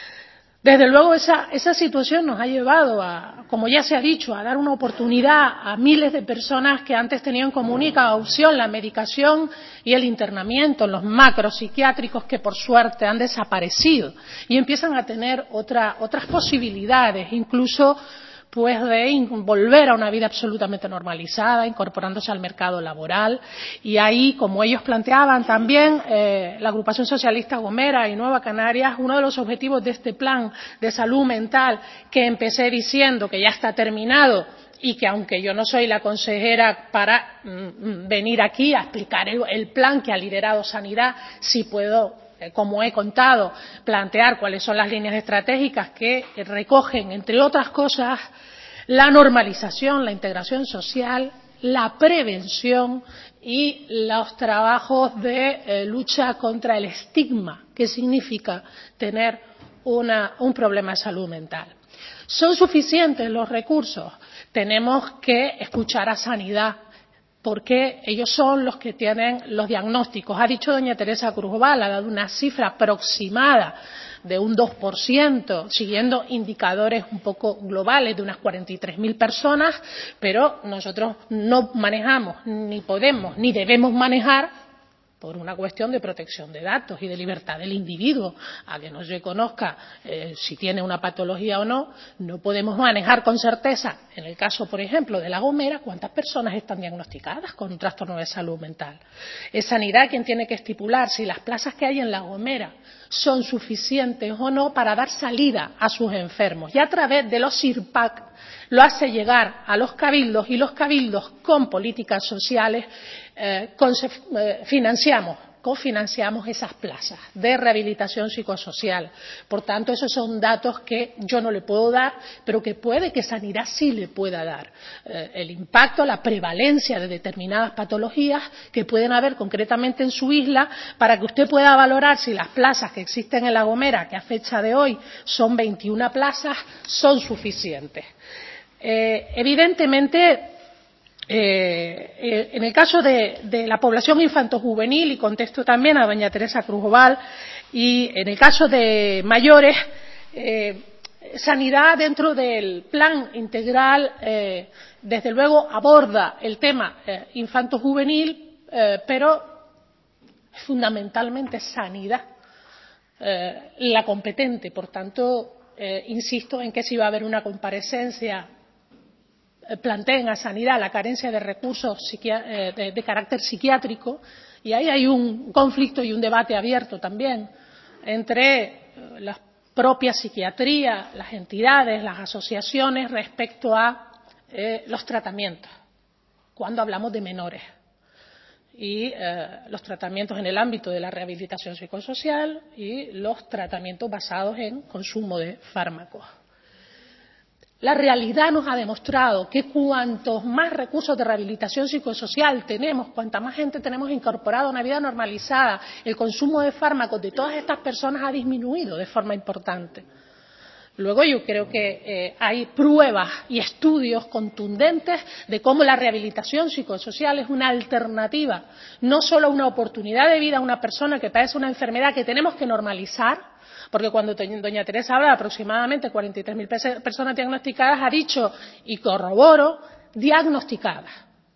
Desde luego esa situación nos ha llevado a, como ya se ha dicho, a dar una oportunidad a miles de personas que antes tenían como única opción la medicación y el internamiento en los macropsiquiátricos, que por suerte han desaparecido y empiezan a tener otras posibilidades, incluso pues de volver a una vida absolutamente normalizada, incorporándose al mercado laboral. Y ahí, como ellos planteaban también, la agrupación socialista Gomera y Nueva Canarias, uno de los objetivos de este plan de salud mental, que empecé diciendo que ya está terminado y que, aunque yo no soy la consejera para venir aquí a explicar el plan que ha liderado Sanidad, sí puedo, como he contado, plantear cuáles son las líneas estratégicas que recogen, entre otras cosas, la normalización, la integración social, la prevención y los trabajos de lucha contra el estigma que significa tener un problema de salud mental. ¿Son suficientes los recursos? Tenemos que escuchar a Sanidad, porque ellos son los que tienen los diagnósticos. Ha dicho doña Teresa Cruzval, ha dado una cifra aproximada de un 2%, siguiendo indicadores un poco globales de unas 43.000 personas, pero nosotros no manejamos, ni podemos, ni debemos manejar, por una cuestión de protección de datos y de libertad del individuo, a que no se conozca si tiene una patología o no, no podemos manejar con certeza, en el caso, por ejemplo, de La Gomera, cuántas personas están diagnosticadas con un trastorno de salud mental. Es Sanidad quien tiene que estipular si las plazas que hay en La Gomera son suficientes o no para dar salida a sus enfermos. Y a través de los SIRPAC lo hace llegar a los cabildos, y los cabildos, con políticas sociales, cofinanciamos esas plazas de rehabilitación psicosocial. Por tanto, esos son datos que yo no le puedo dar, pero que puede que Sanidad sí le pueda dar. El impacto, la prevalencia de determinadas patologías que pueden haber concretamente en su isla, para que usted pueda valorar si las plazas que existen en La Gomera, que a fecha de hoy son 21 plazas, son suficientes. Evidentemente, en el caso de la población infantojuvenil, y contesto también a doña Teresa Cruzval, y en el caso de mayores, Sanidad, dentro del plan integral, desde luego aborda el tema infantojuvenil, pero fundamentalmente Sanidad la competente. Por tanto, insisto en que si va a haber una comparecencia, planteen a Sanidad la carencia de recursos de carácter psiquiátrico, y ahí hay un conflicto y un debate abierto también entre la propia psiquiatría, las entidades, las asociaciones respecto a los tratamientos, cuando hablamos de menores, y los tratamientos en el ámbito de la rehabilitación psicosocial y los tratamientos basados en consumo de fármacos. La realidad nos ha demostrado que cuantos más recursos de rehabilitación psicosocial tenemos, cuanta más gente tenemos incorporada a una vida normalizada, el consumo de fármacos de todas estas personas ha disminuido de forma importante. Luego yo creo que hay pruebas y estudios contundentes de cómo la rehabilitación psicosocial es una alternativa, no solo una oportunidad de vida a una persona que padece una enfermedad que tenemos que normalizar, porque cuando doña Teresa habla de aproximadamente 43.000 personas diagnosticadas, ha dicho, y corroboro, diagnosticadas.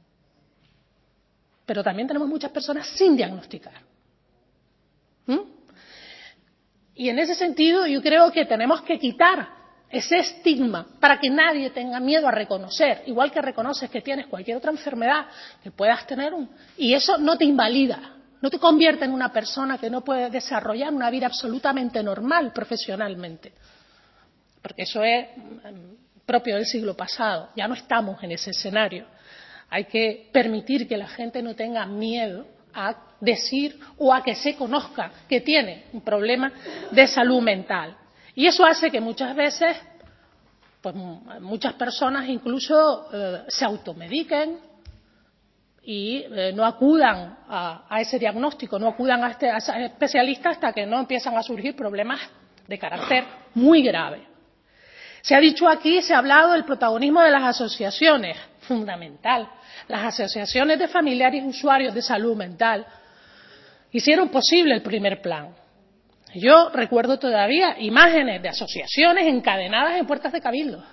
Pero también tenemos muchas personas sin diagnosticar. Y en ese sentido yo creo que tenemos que quitar ese estigma, para que nadie tenga miedo a reconocer, igual que reconoces que tienes cualquier otra enfermedad, que puedas tener y eso no te invalida, no te convierte en una persona que no puede desarrollar una vida absolutamente normal profesionalmente, porque eso es propio del siglo pasado, ya no estamos en ese escenario. Hay que permitir que la gente no tenga miedo a decir o a que se conozca que tiene un problema de salud mental. Y eso hace que muchas veces, pues muchas personas incluso se automediquen y no acudan a ese diagnóstico, no acudan a ese especialista hasta que no empiezan a surgir problemas de carácter muy grave. Se ha dicho aquí, se ha hablado del protagonismo de las asociaciones, fundamental. Las asociaciones de familiares y usuarios de salud mental hicieron posible el primer plan. Yo recuerdo todavía imágenes de asociaciones encadenadas en puertas de cabildos.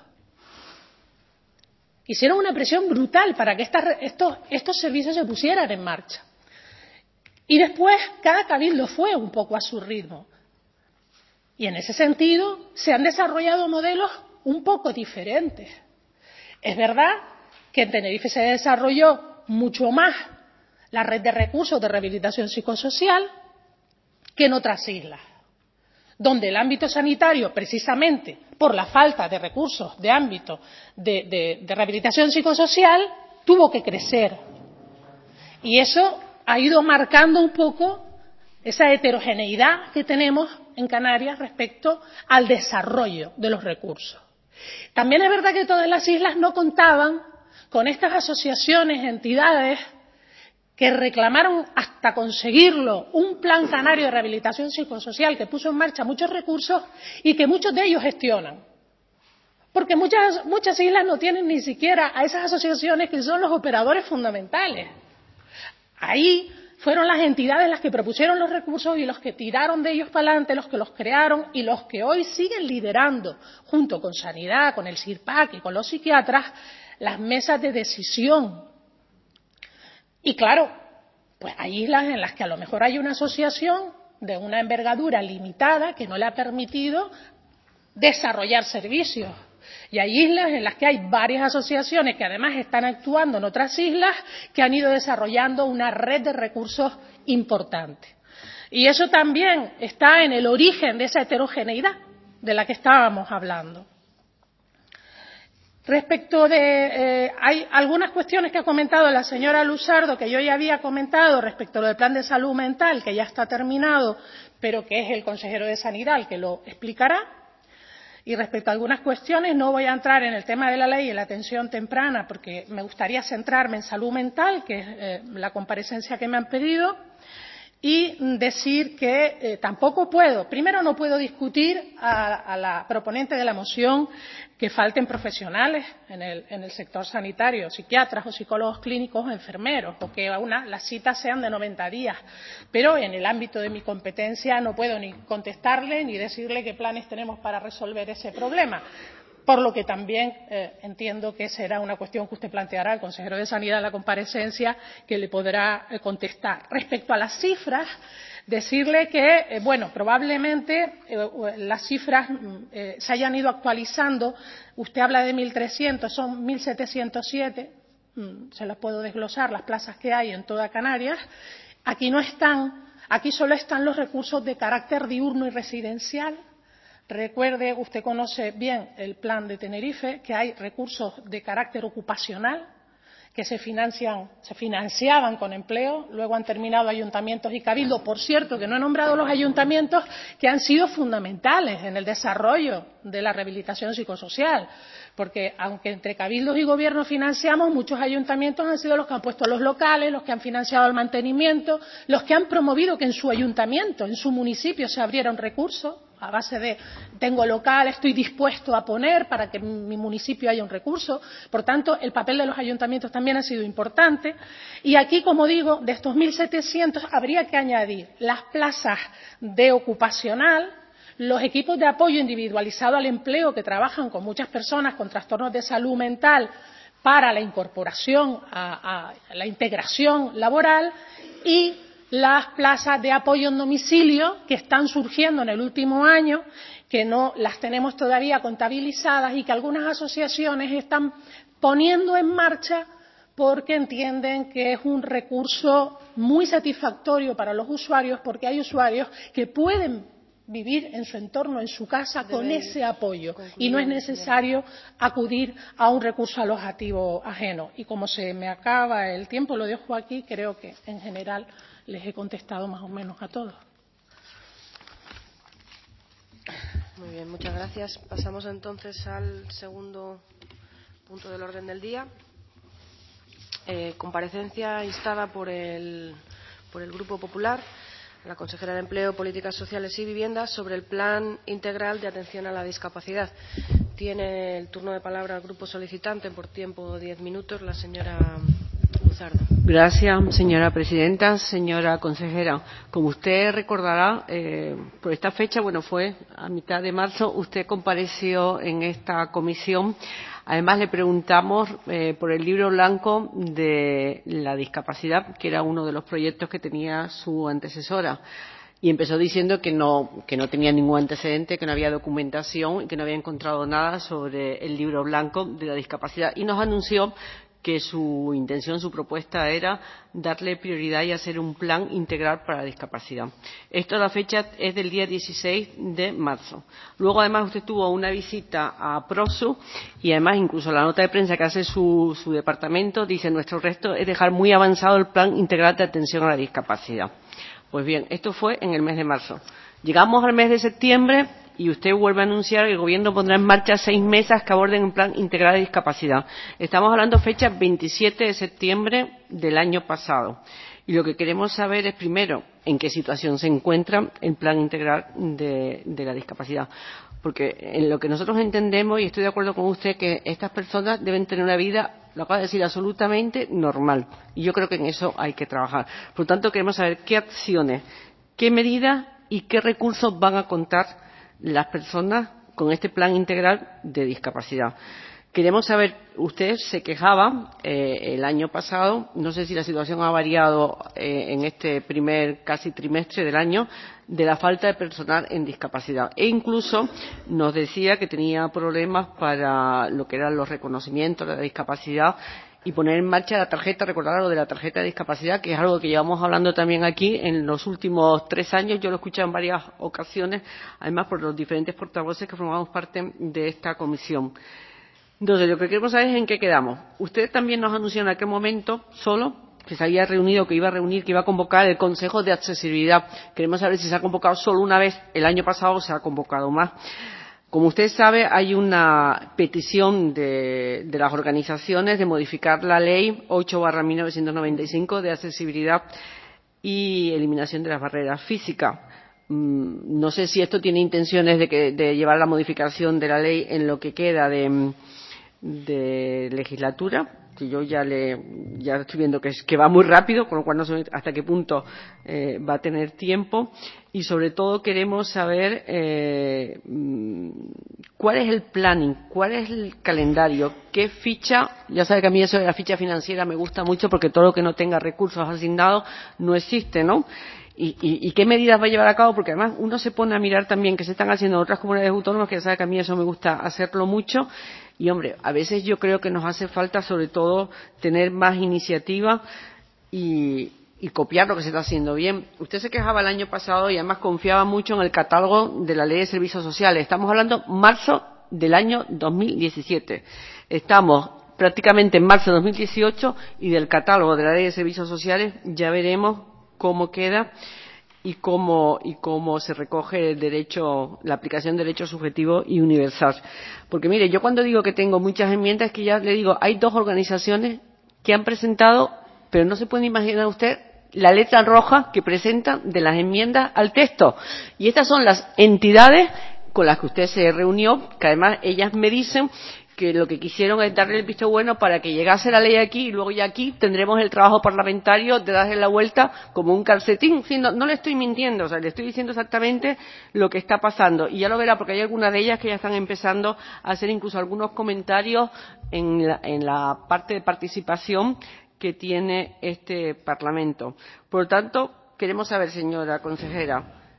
Hicieron una presión brutal para que estos servicios se pusieran en marcha. Y después cada cabildo fue un poco a su ritmo. Y en ese sentido se han desarrollado modelos un poco diferentes. Es verdad que en Tenerife se desarrolló mucho más la red de recursos de rehabilitación psicosocial que en otras islas, donde el ámbito sanitario, precisamente por la falta de recursos de ámbito de rehabilitación psicosocial, tuvo que crecer. Y eso ha ido marcando un poco esa heterogeneidad que tenemos en Canarias respecto al desarrollo de los recursos. También es verdad que todas las islas no contaban con estas asociaciones, entidades que reclamaron hasta conseguirlo un plan canario de rehabilitación psicosocial que puso en marcha muchos recursos y que muchos de ellos gestionan. Porque muchas islas no tienen ni siquiera a esas asociaciones que son los operadores fundamentales. Ahí fueron las entidades las que propusieron los recursos y los que tiraron de ellos para adelante, los que los crearon y los que hoy siguen liderando, junto con Sanidad, con el SIRPAC y con los psiquiatras, las mesas de decisión. Y claro, pues hay islas en las que a lo mejor hay una asociación de una envergadura limitada que no le ha permitido desarrollar servicios. Y hay islas en las que hay varias asociaciones que además están actuando en otras islas que han ido desarrollando una red de recursos importante. Y eso también está en el origen de esa heterogeneidad de la que estábamos hablando. Respecto de hay algunas cuestiones que ha comentado la señora Luzardo que yo ya había comentado respecto del plan de salud mental, que ya está terminado, pero que es el consejero de Sanidad el que lo explicará. Y respecto a algunas cuestiones, no voy a entrar en el tema de la ley y en la atención temprana, porque me gustaría centrarme en salud mental, que es la comparecencia que me han pedido, y decir que tampoco puedo, primero no puedo discutir a la proponente de la moción que falten profesionales en el sector sanitario, psiquiatras o psicólogos clínicos o enfermeros, o que las citas sean de 90 días. Pero en el ámbito de mi competencia no puedo ni contestarle ni decirle qué planes tenemos para resolver ese problema. Por lo que también entiendo que será una cuestión que usted planteará al consejero de Sanidad en la comparecencia, que le podrá contestar. Respecto a las cifras, decirle que, bueno, probablemente las cifras se hayan ido actualizando. Usted habla de 1.300, son 1.707, se las puedo desglosar, las plazas que hay en toda Canarias. Aquí no están, aquí solo están los recursos de carácter diurno y residencial. Recuerde, usted conoce bien el plan de Tenerife, que hay recursos de carácter ocupacional que se financiaban con empleo, luego han terminado ayuntamientos y cabildos. Por cierto, que no he nombrado los ayuntamientos que han sido fundamentales en el desarrollo de la rehabilitación psicosocial, porque aunque entre cabildos y gobierno financiamos, muchos ayuntamientos han sido los que han puesto los locales, los que han financiado el mantenimiento, los que han promovido que en su ayuntamiento, en su municipio se abriera un recurso a base de tengo local, estoy dispuesto a poner para que en mi municipio haya un recurso. Por tanto, el papel de los ayuntamientos también ha sido importante. Y aquí, como digo, de estos 1.700 habría que añadir las plazas de ocupacional, los equipos de apoyo individualizado al empleo que trabajan con muchas personas con trastornos de salud mental para la incorporación a la integración laboral y las plazas de apoyo en domicilio que están surgiendo en el último año que no las tenemos todavía contabilizadas y que algunas asociaciones están poniendo en marcha porque entienden que es un recurso muy satisfactorio para los usuarios, porque hay usuarios que pueden vivir en su entorno, en su casa, con ese apoyo y no es necesario acudir a un recurso alojativo ajeno. Y como se me acaba el tiempo, lo dejo aquí, creo que en general les he contestado más o menos a todos. Muy bien, muchas gracias. Pasamos entonces al segundo punto del orden del día. Comparecencia instada por el Grupo Popular a la consejera de Empleo, Políticas Sociales y Vivienda sobre el Plan Integral de Atención a la Discapacidad. Tiene el turno de palabra el grupo solicitante por tiempo de 10 minutos, la señora Luzardo. Gracias, señora presidenta. Señora consejera, como usted recordará, por esta fecha, bueno, fue a mitad de marzo, usted compareció en esta comisión. Además, le preguntamos por el libro blanco de la discapacidad, que era uno de los proyectos que tenía su antecesora. Y empezó diciendo que no tenía ningún antecedente, que no había documentación y que no había encontrado nada sobre el libro blanco de la discapacidad. Y nos anunció que su intención, su propuesta era darle prioridad y hacer un plan integral para la discapacidad. Esto, la fecha es del día 16 de marzo. Luego, además, usted tuvo una visita a PROSU y, además, incluso la nota de prensa que hace su departamento dice: nuestro reto es dejar muy avanzado el plan integral de atención a la discapacidad. Pues bien, esto fue en el mes de marzo. Llegamos al mes de septiembre y usted vuelve a anunciar que el Gobierno pondrá en marcha 6 mesas que aborden un plan integral de discapacidad. Estamos hablando fecha 27 de septiembre del año pasado. Y lo que queremos saber es, primero, en qué situación se encuentra el plan integral de la discapacidad. Porque en lo que nosotros entendemos, y estoy de acuerdo con usted, que estas personas deben tener una vida, lo acaba de decir, absolutamente normal. Y yo creo que en eso hay que trabajar. Por lo tanto, queremos saber qué acciones, qué medidas y qué recursos van a contar las personas con este plan integral de discapacidad. Queremos saber, usted se quejaba el año pasado, no sé si la situación ha variado en este primer casi trimestre del año, de la falta de personal en discapacidad. E incluso nos decía que tenía problemas para lo que eran los reconocimientos de la discapacidad y poner en marcha la tarjeta, recordar lo de la tarjeta de discapacidad, que es algo que llevamos hablando también aquí en los últimos 3 años. Yo lo he escuchado en varias ocasiones, además por los diferentes portavoces que formamos parte de esta comisión. Entonces, lo que queremos saber es en qué quedamos. Usted también nos anunció en aquel momento, solo, que se había reunido, que iba a reunir, que iba a convocar el Consejo de Accesibilidad. Queremos saber si se ha convocado solo una vez el año pasado o se ha convocado más. Como usted sabe, hay una petición de las organizaciones de modificar la Ley 8/1995 de accesibilidad y eliminación de las barreras físicas. No sé si esto tiene intenciones de llevar la modificación de la ley en lo que queda de legislatura, que yo ya estoy viendo que va muy rápido, con lo cual no sé hasta qué punto va a tener tiempo. Y sobre todo queremos saber cuál es el planning, cuál es el calendario, qué ficha. Ya sabe que a mí eso de la ficha financiera me gusta mucho, porque todo lo que no tenga recursos asignados no existe, ¿no? Y qué medidas va a llevar a cabo, porque además uno se pone a mirar también que se están haciendo en otras comunidades autónomas, que ya sabe que a mí eso me gusta hacerlo mucho. Y, hombre, a veces yo creo que nos hace falta, sobre todo, tener más iniciativa y copiar lo que se está haciendo bien. Usted se quejaba el año pasado y además confiaba mucho en el catálogo de la Ley de Servicios Sociales. Estamos hablando marzo del año 2017. Estamos prácticamente en marzo de 2018 y del catálogo de la Ley de Servicios Sociales ya veremos cómo queda y cómo se recoge el derecho, la aplicación del derecho subjetivo y universal. Porque, mire, yo cuando digo que tengo muchas enmiendas, es que ya le digo, hay 2 organizaciones que han presentado, pero no se puede imaginar usted la letra roja que presentan de las enmiendas al texto. Y estas son las entidades con las que usted se reunió, que además ellas me dicen que lo que quisieron es darle el visto bueno para que llegase la ley aquí y luego ya aquí tendremos el trabajo parlamentario de darle la vuelta como un calcetín. En fin, no le estoy mintiendo, o sea, le estoy diciendo exactamente lo que está pasando. Y ya lo verá, porque hay algunas de ellas que ya están empezando a hacer incluso algunos comentarios en la parte de participación que tiene este Parlamento. Por lo tanto, queremos saber, señora consejera,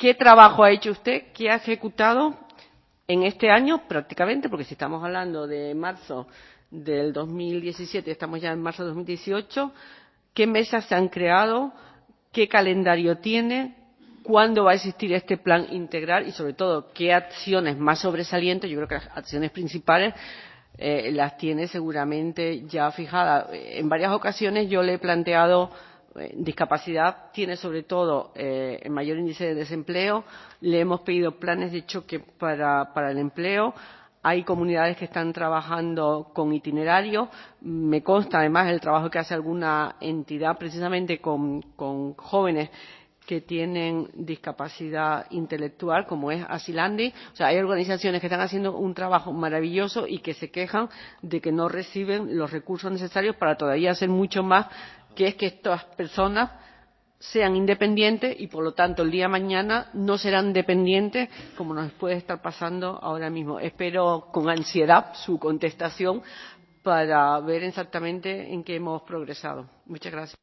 ¿Qué trabajo ha hecho usted? ¿Qué ha ejecutado en este año prácticamente? Porque si estamos hablando de marzo del 2017, estamos ya en marzo de 2018. ¿Qué mesas se han creado? ¿Qué calendario tiene? ¿Cuándo va a existir este plan integral? Y sobre todo, ¿qué acciones más sobresalientes? Yo creo que las acciones principales las tiene seguramente ya fijadas. En varias ocasiones yo le he planteado discapacidad tiene sobre todo el mayor índice de desempleo. Le hemos pedido planes de choque para el empleo. Hay comunidades que están trabajando con itinerarios. Me consta además el trabajo que hace alguna entidad precisamente con jóvenes que tienen discapacidad intelectual, como es Asilandi. O sea, hay organizaciones que están haciendo un trabajo maravilloso y que se quejan de que no reciben los recursos necesarios para todavía hacer mucho más, que es que estas personas sean independientes y, por lo tanto, el día de mañana no serán dependientes, como nos puede estar pasando ahora mismo. Espero con ansiedad su contestación para ver exactamente en qué hemos progresado. Muchas gracias.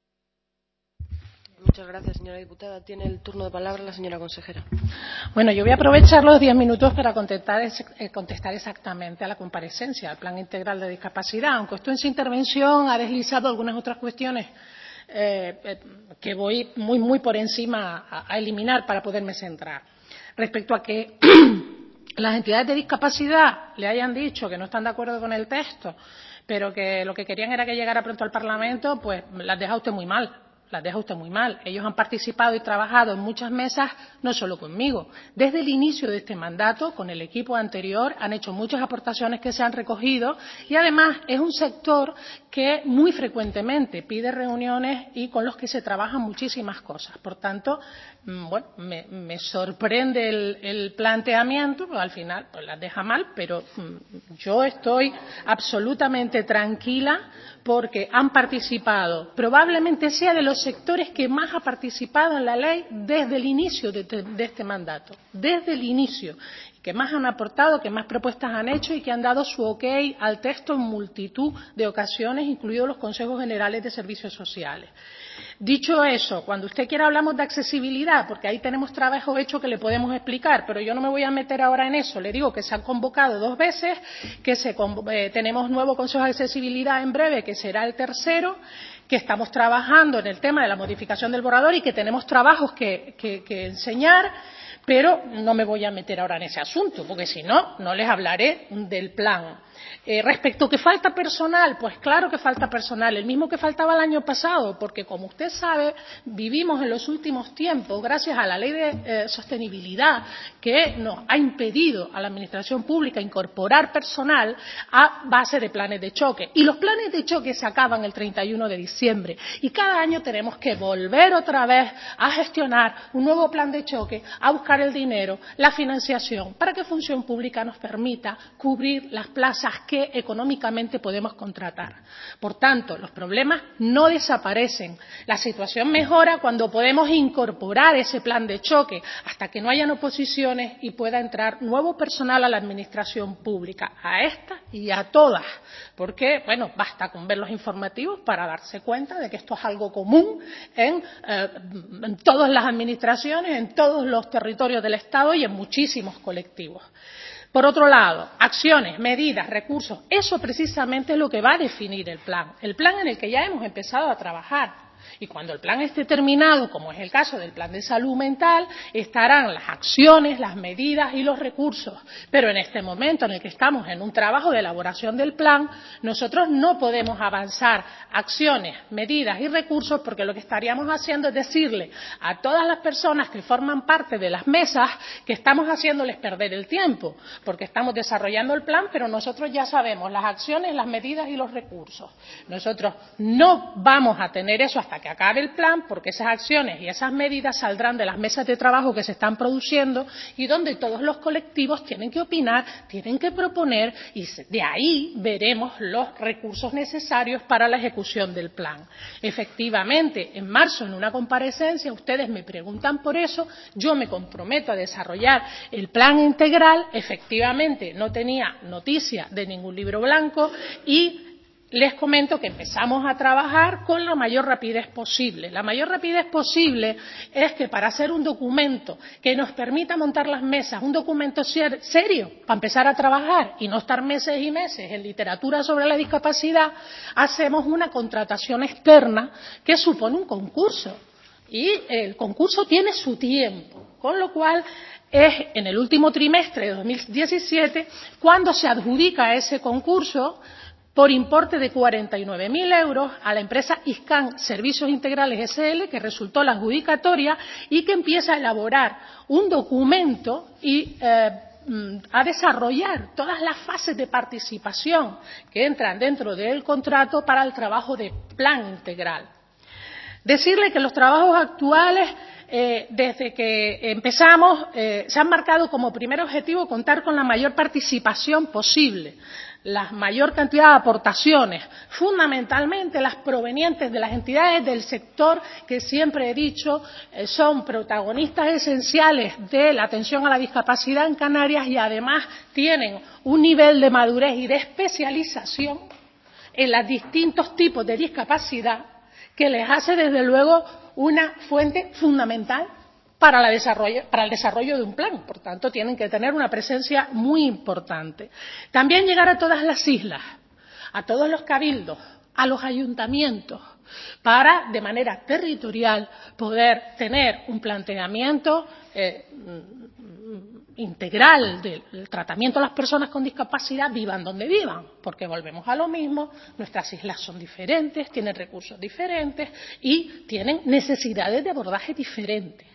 Muchas gracias, señora diputada. Tiene el turno de palabra la señora consejera. Bueno, yo voy a aprovechar los 10 minutos para contestar exactamente a la comparecencia, al Plan Integral de Discapacidad, aunque usted en su intervención ha deslizado algunas otras cuestiones que voy muy por encima a eliminar para poderme centrar. Respecto a que las entidades de discapacidad le hayan dicho que no están de acuerdo con el texto, pero que lo que querían era que llegara pronto al Parlamento, pues las deja usted muy mal. Las deja usted muy mal. Ellos han participado y trabajado en muchas mesas, no solo conmigo. Desde el inicio de este mandato, con el equipo anterior, han hecho muchas aportaciones que se han recogido y además es un sector que muy frecuentemente pide reuniones y con los que se trabajan muchísimas cosas. Por tanto, bueno, me sorprende el planteamiento, pues al final pues las deja mal, pero yo estoy absolutamente tranquila porque han participado, probablemente sea de los sectores que más ha participado en la ley desde el inicio de este mandato, desde el inicio, que más han aportado, que más propuestas han hecho y que han dado su ok al texto en multitud de ocasiones, incluidos los consejos generales de servicios sociales. Dicho eso, cuando usted quiera hablamos de accesibilidad, porque ahí tenemos trabajo hecho que le podemos explicar, pero yo no me voy a meter ahora en eso. Le digo que se han convocado 2 veces, que tenemos nuevo Consejo de Accesibilidad en breve, que será el tercero, que estamos trabajando en el tema de la modificación del borrador y que tenemos trabajos que enseñar, pero no me voy a meter ahora en ese asunto, porque si no, no les hablaré del plan. Respecto a que falta personal, pues claro que falta personal, el mismo que faltaba el año pasado, porque como usted sabe, vivimos en los últimos tiempos, gracias a la ley de sostenibilidad, que nos ha impedido a la administración pública incorporar personal a base de planes de choque. Y los planes de choque se acaban el 31 de diciembre. Y cada año tenemos que volver otra vez a gestionar un nuevo plan de choque, a buscar el dinero, la financiación, para que Función Pública nos permita cubrir las plazas que económicamente podemos contratar. Por tanto, los problemas no desaparecen. La situación mejora cuando podemos incorporar ese plan de choque hasta que no hayan oposiciones y pueda entrar nuevo personal a la administración pública, a esta y a todas, porque, bueno, basta con ver los informativos para darse cuenta de que esto es algo común en todas las administraciones, en todos los territorios del Estado y en muchísimos colectivos. Por otro lado, acciones, medidas, recursos, eso precisamente es lo que va a definir el plan en el que ya hemos empezado a trabajar. Y cuando el plan esté terminado, como es el caso del plan de salud mental, estarán las acciones, las medidas y los recursos. Pero en este momento en el que estamos en un trabajo de elaboración del plan, nosotros no podemos avanzar acciones, medidas y recursos porque lo que estaríamos haciendo es decirle a todas las personas que forman parte de las mesas que estamos haciéndoles perder el tiempo, porque estamos desarrollando el plan, pero nosotros ya sabemos las acciones, las medidas y los recursos. Nosotros no vamos a tener eso hasta que acabe el plan, porque esas acciones y esas medidas saldrán de las mesas de trabajo que se están produciendo y donde todos los colectivos tienen que opinar, tienen que proponer y de ahí veremos los recursos necesarios para la ejecución del plan. Efectivamente, en marzo, en una comparecencia, ustedes me preguntan por eso, yo me comprometo a desarrollar el plan integral, efectivamente no tenía noticia de ningún libro blanco y les comento que empezamos a trabajar con la mayor rapidez posible. La mayor rapidez posible es que para hacer un documento que nos permita montar las mesas, un documento serio, para empezar a trabajar y no estar meses y meses en literatura sobre la discapacidad, hacemos una contratación externa que supone un concurso. Y el concurso tiene su tiempo, con lo cual es en el último trimestre de 2017 cuando se adjudica ese concurso por importe de 49.000 euros a la empresa ISCAN Servicios Integrales SL, que resultó la adjudicatoria y que empieza a elaborar un documento y a desarrollar todas las fases de participación que entran dentro del contrato para el trabajo de plan integral. Decirle que los trabajos actuales, desde que empezamos, se han marcado como primer objetivo contar con la mayor participación posible, la mayor cantidad de aportaciones, fundamentalmente las provenientes de las entidades del sector que siempre he dicho son protagonistas esenciales de la atención a la discapacidad en Canarias y además tienen un nivel de madurez y de especialización en los distintos tipos de discapacidad que les hace desde luego una fuente fundamental para el desarrollo de un plan. Por tanto, tienen que tener una presencia muy importante. También llegar a todas las islas, a todos los cabildos, a los ayuntamientos, para, de manera territorial, poder tener un planteamiento integral del tratamiento de las personas con discapacidad, vivan donde vivan, porque volvemos a lo mismo, nuestras islas son diferentes, tienen recursos diferentes y tienen necesidades de abordaje diferentes.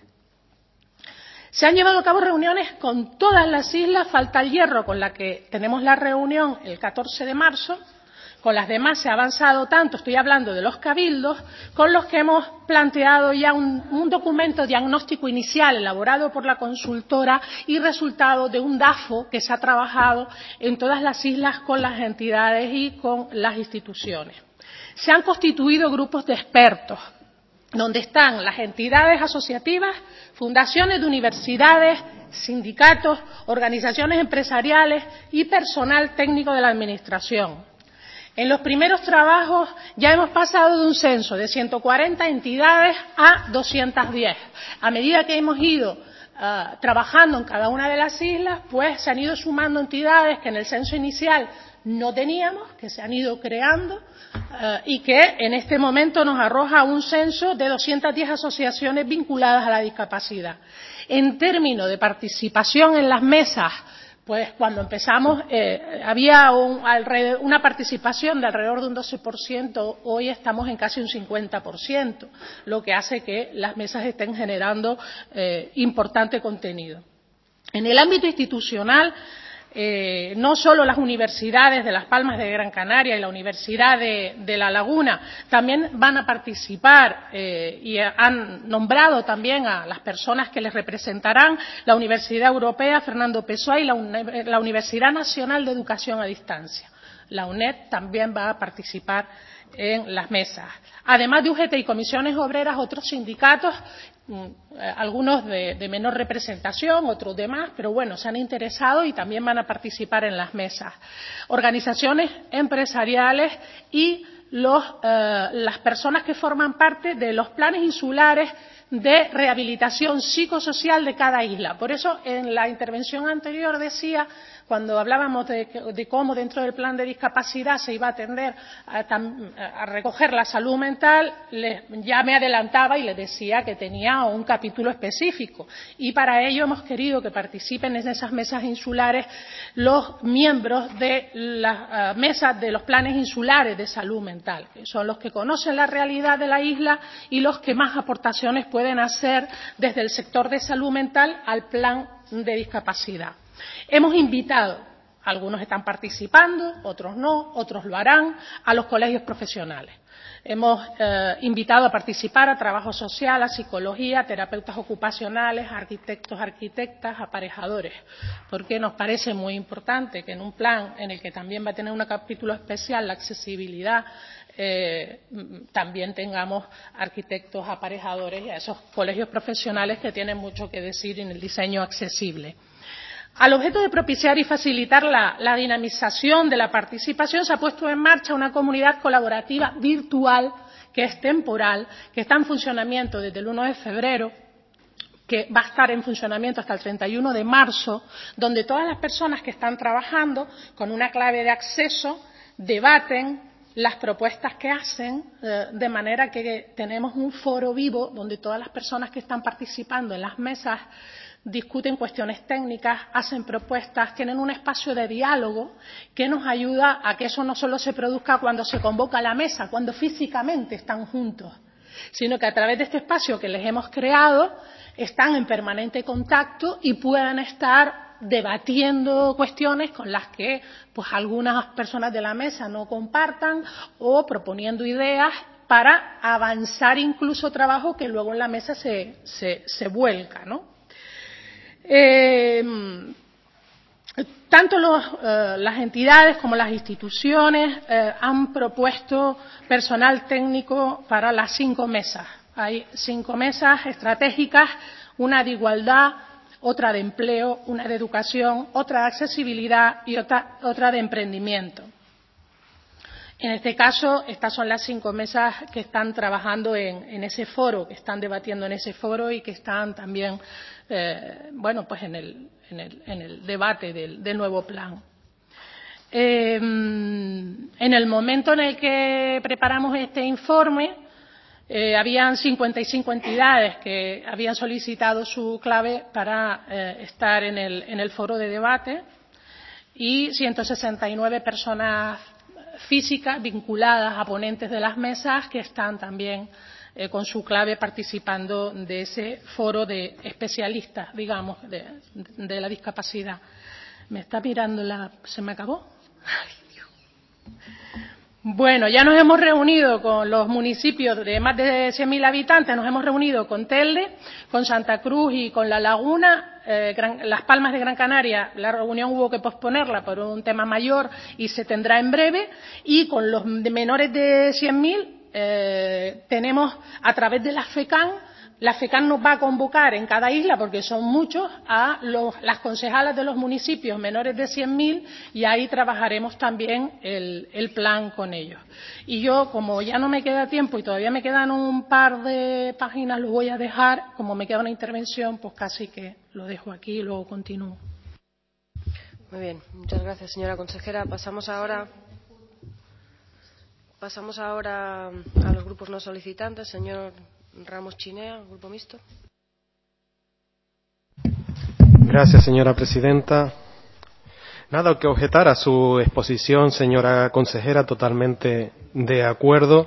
Se han llevado a cabo reuniones con todas las islas, falta el Hierro, con la que tenemos la reunión el 14 de marzo, con las demás se ha avanzado tanto, estoy hablando de los cabildos, con los que hemos planteado ya un documento diagnóstico inicial elaborado por la consultora y resultado de un DAFO que se ha trabajado en todas las islas con las entidades y con las instituciones. Se han constituido grupos de expertos, donde están las entidades asociativas, fundaciones de universidades, sindicatos, organizaciones empresariales y personal técnico de la Administración. En los primeros trabajos ya hemos pasado de un censo de 140 entidades a 210. A medida que hemos ido trabajando en cada una de las islas, pues se han ido sumando entidades que en el censo inicial no teníamos, que se han ido creando y que en este momento nos arroja un censo de 210 asociaciones vinculadas a la discapacidad. En términos de participación en las mesas, pues cuando empezamos había una participación de alrededor de un 12%, hoy estamos en casi un 50%, lo que hace que las mesas estén generando importante contenido. En el ámbito institucional, no solo las universidades de Las Palmas de Gran Canaria y la Universidad de La Laguna también van a participar y han nombrado también a las personas que les representarán, la Universidad Europea Fernando Pessoa y la Universidad Nacional de Educación a Distancia. La UNED también va a participar en las mesas. Además de UGT y comisiones obreras, otros sindicatos, algunos de menor representación, otros de más, pero bueno, se han interesado y también van a participar en las mesas. Organizaciones empresariales y las personas que forman parte de los planes insulares de rehabilitación psicosocial de cada isla. Por eso, en la intervención anterior decía, cuando hablábamos de cómo dentro del plan de discapacidad se iba a atender a recoger la salud mental, ya me adelantaba y les decía que tenía un capítulo específico. Y para ello hemos querido que participen en esas mesas insulares los miembros de las mesas de los planes insulares de salud mental, que son los que conocen la realidad de la isla y los que más aportaciones pueden hacer desde el sector de salud mental al plan de discapacidad. Hemos invitado, algunos están participando, otros no, otros lo harán, a los colegios profesionales. Hemos invitado a participar a trabajo social, a psicología, terapeutas ocupacionales, arquitectos, arquitectas, aparejadores, porque nos parece muy importante que en un plan en el que también va a tener un capítulo especial la accesibilidad, también tengamos arquitectos, aparejadores y a esos colegios profesionales que tienen mucho que decir en el diseño accesible. Al objeto de propiciar y facilitar la dinamización de la participación, se ha puesto en marcha una comunidad colaborativa virtual que es temporal, que está en funcionamiento desde el 1 de febrero, que va a estar en funcionamiento hasta el 31 de marzo, donde todas las personas que están trabajando con una clave de acceso debaten las propuestas que hacen, de manera que tenemos un foro vivo donde todas las personas que están participando en las mesas discuten cuestiones técnicas, hacen propuestas, tienen un espacio de diálogo que nos ayuda a que eso no solo se produzca cuando se convoca a la mesa, cuando físicamente están juntos, sino que a través de este espacio que les hemos creado están en permanente contacto y puedan estar debatiendo cuestiones con las que pues algunas personas de la mesa no compartan, o proponiendo ideas para avanzar incluso trabajo que luego en la mesa se vuelca, ¿no? Tanto las entidades como las instituciones han propuesto personal técnico para las 5 mesas. Hay 5 mesas estratégicas, una de igualdad, otra de empleo, una de educación, otra de accesibilidad y otra de emprendimiento. En este caso, estas son las 5 mesas que están trabajando en ese foro, que están debatiendo en ese foro y que están también, bueno, pues en el debate del nuevo plan. En el momento en el que preparamos este informe, habían 55 entidades que habían solicitado su clave para estar en el foro de debate y 169 personas físicas vinculadas a ponentes de las mesas que están también con su clave participando de ese foro de especialistas, digamos, de la discapacidad. ¿Me está mirando se me acabó? Ay, Dios. Bueno, ya nos hemos reunido con los municipios de más de 100.000 habitantes, nos hemos reunido con Telde, con Santa Cruz y con La Laguna. Las Palmas de Gran Canaria, la reunión hubo que posponerla por un tema mayor y se tendrá en breve, y con los de menores de 100.000 tenemos a través de la FECAN nos va a convocar en cada isla, porque son muchos, a las concejalas de los municipios menores de 100.000, y ahí trabajaremos también el plan con ellos. Y yo, como ya no me queda tiempo y todavía me quedan un par de páginas, lo voy a dejar, como me queda una intervención, pues casi que lo dejo aquí y luego continúo. Muy bien, muchas gracias, señora consejera. Pasamos ahora a los grupos no solicitantes. Señor Ramos Chinea, Grupo Mixto. Gracias, señora presidenta. Nada que objetar a su exposición, señora consejera, totalmente de acuerdo.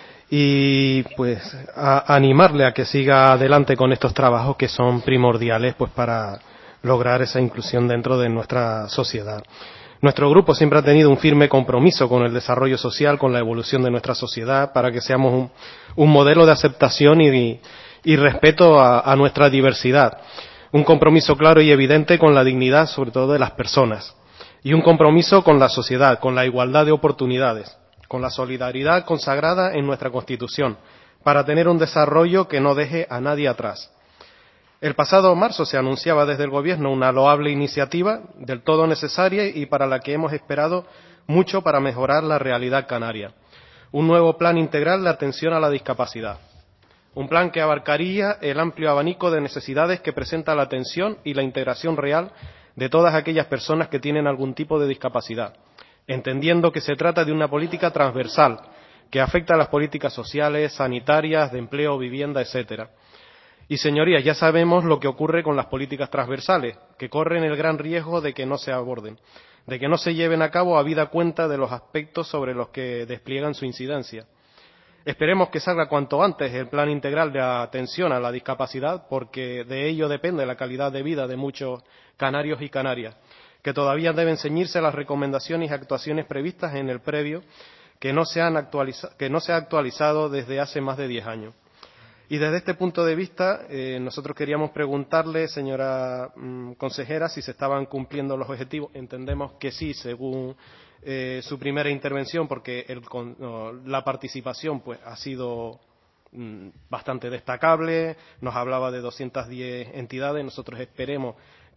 Y pues a animarle a que siga adelante con estos trabajos que son primordiales pues para lograr esa inclusión dentro de nuestra sociedad. Nuestro grupo siempre ha tenido un firme compromiso con el desarrollo social, con la evolución de nuestra sociedad, para que seamos un modelo de aceptación y respeto a nuestra diversidad. Un compromiso claro y evidente con la dignidad, sobre todo, de las personas. Y un compromiso con la sociedad, con la igualdad de oportunidades, con la solidaridad consagrada en nuestra Constitución, para tener un desarrollo que no deje a nadie atrás. El pasado marzo se anunciaba desde el Gobierno una loable iniciativa, del todo necesaria y para la que hemos esperado mucho para mejorar la realidad canaria. Un nuevo plan integral de atención a la discapacidad. Un plan que abarcaría el amplio abanico de necesidades que presenta la atención y la integración real de todas aquellas personas que tienen algún tipo de discapacidad, entendiendo que se trata de una política transversal que afecta a las políticas sociales, sanitarias, de empleo, vivienda, etcétera. Y, señorías, ya sabemos lo que ocurre con las políticas transversales, que corren el gran riesgo de que no se aborden, de que no se lleven a cabo habida cuenta de los aspectos sobre los que despliegan su incidencia. Esperemos que salga cuanto antes el plan integral de atención a la discapacidad, porque de ello depende la calidad de vida de muchos canarios y canarias, que todavía deben ceñirse a las recomendaciones y actuaciones previstas en el previo, que no se ha actualizado desde hace más de 10 años. Y desde este punto de vista, nosotros queríamos preguntarle, señora consejera, si se estaban cumpliendo los objetivos. Entendemos que sí, según su primera intervención, porque la participación pues ha sido bastante destacable. Nos hablaba de 210 entidades. Nosotros esperemos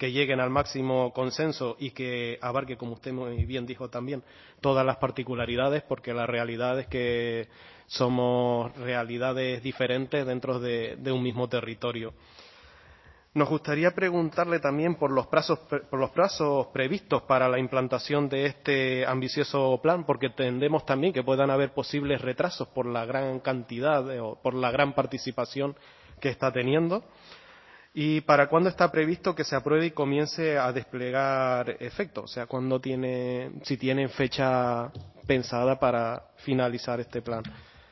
que lleguen al máximo consenso y que abarque, como usted muy bien dijo también, todas las particularidades, porque la realidad es que somos realidades diferentes dentro de un mismo territorio. Nos gustaría preguntarle también por los plazos previstos para la implantación de este ambicioso plan, porque entendemos también que puedan haber posibles retrasos por la gran cantidad o por la gran participación que está teniendo. ¿Y para cuándo está previsto que se apruebe y comience a desplegar efecto? O sea, si tienen fecha pensada para finalizar este plan.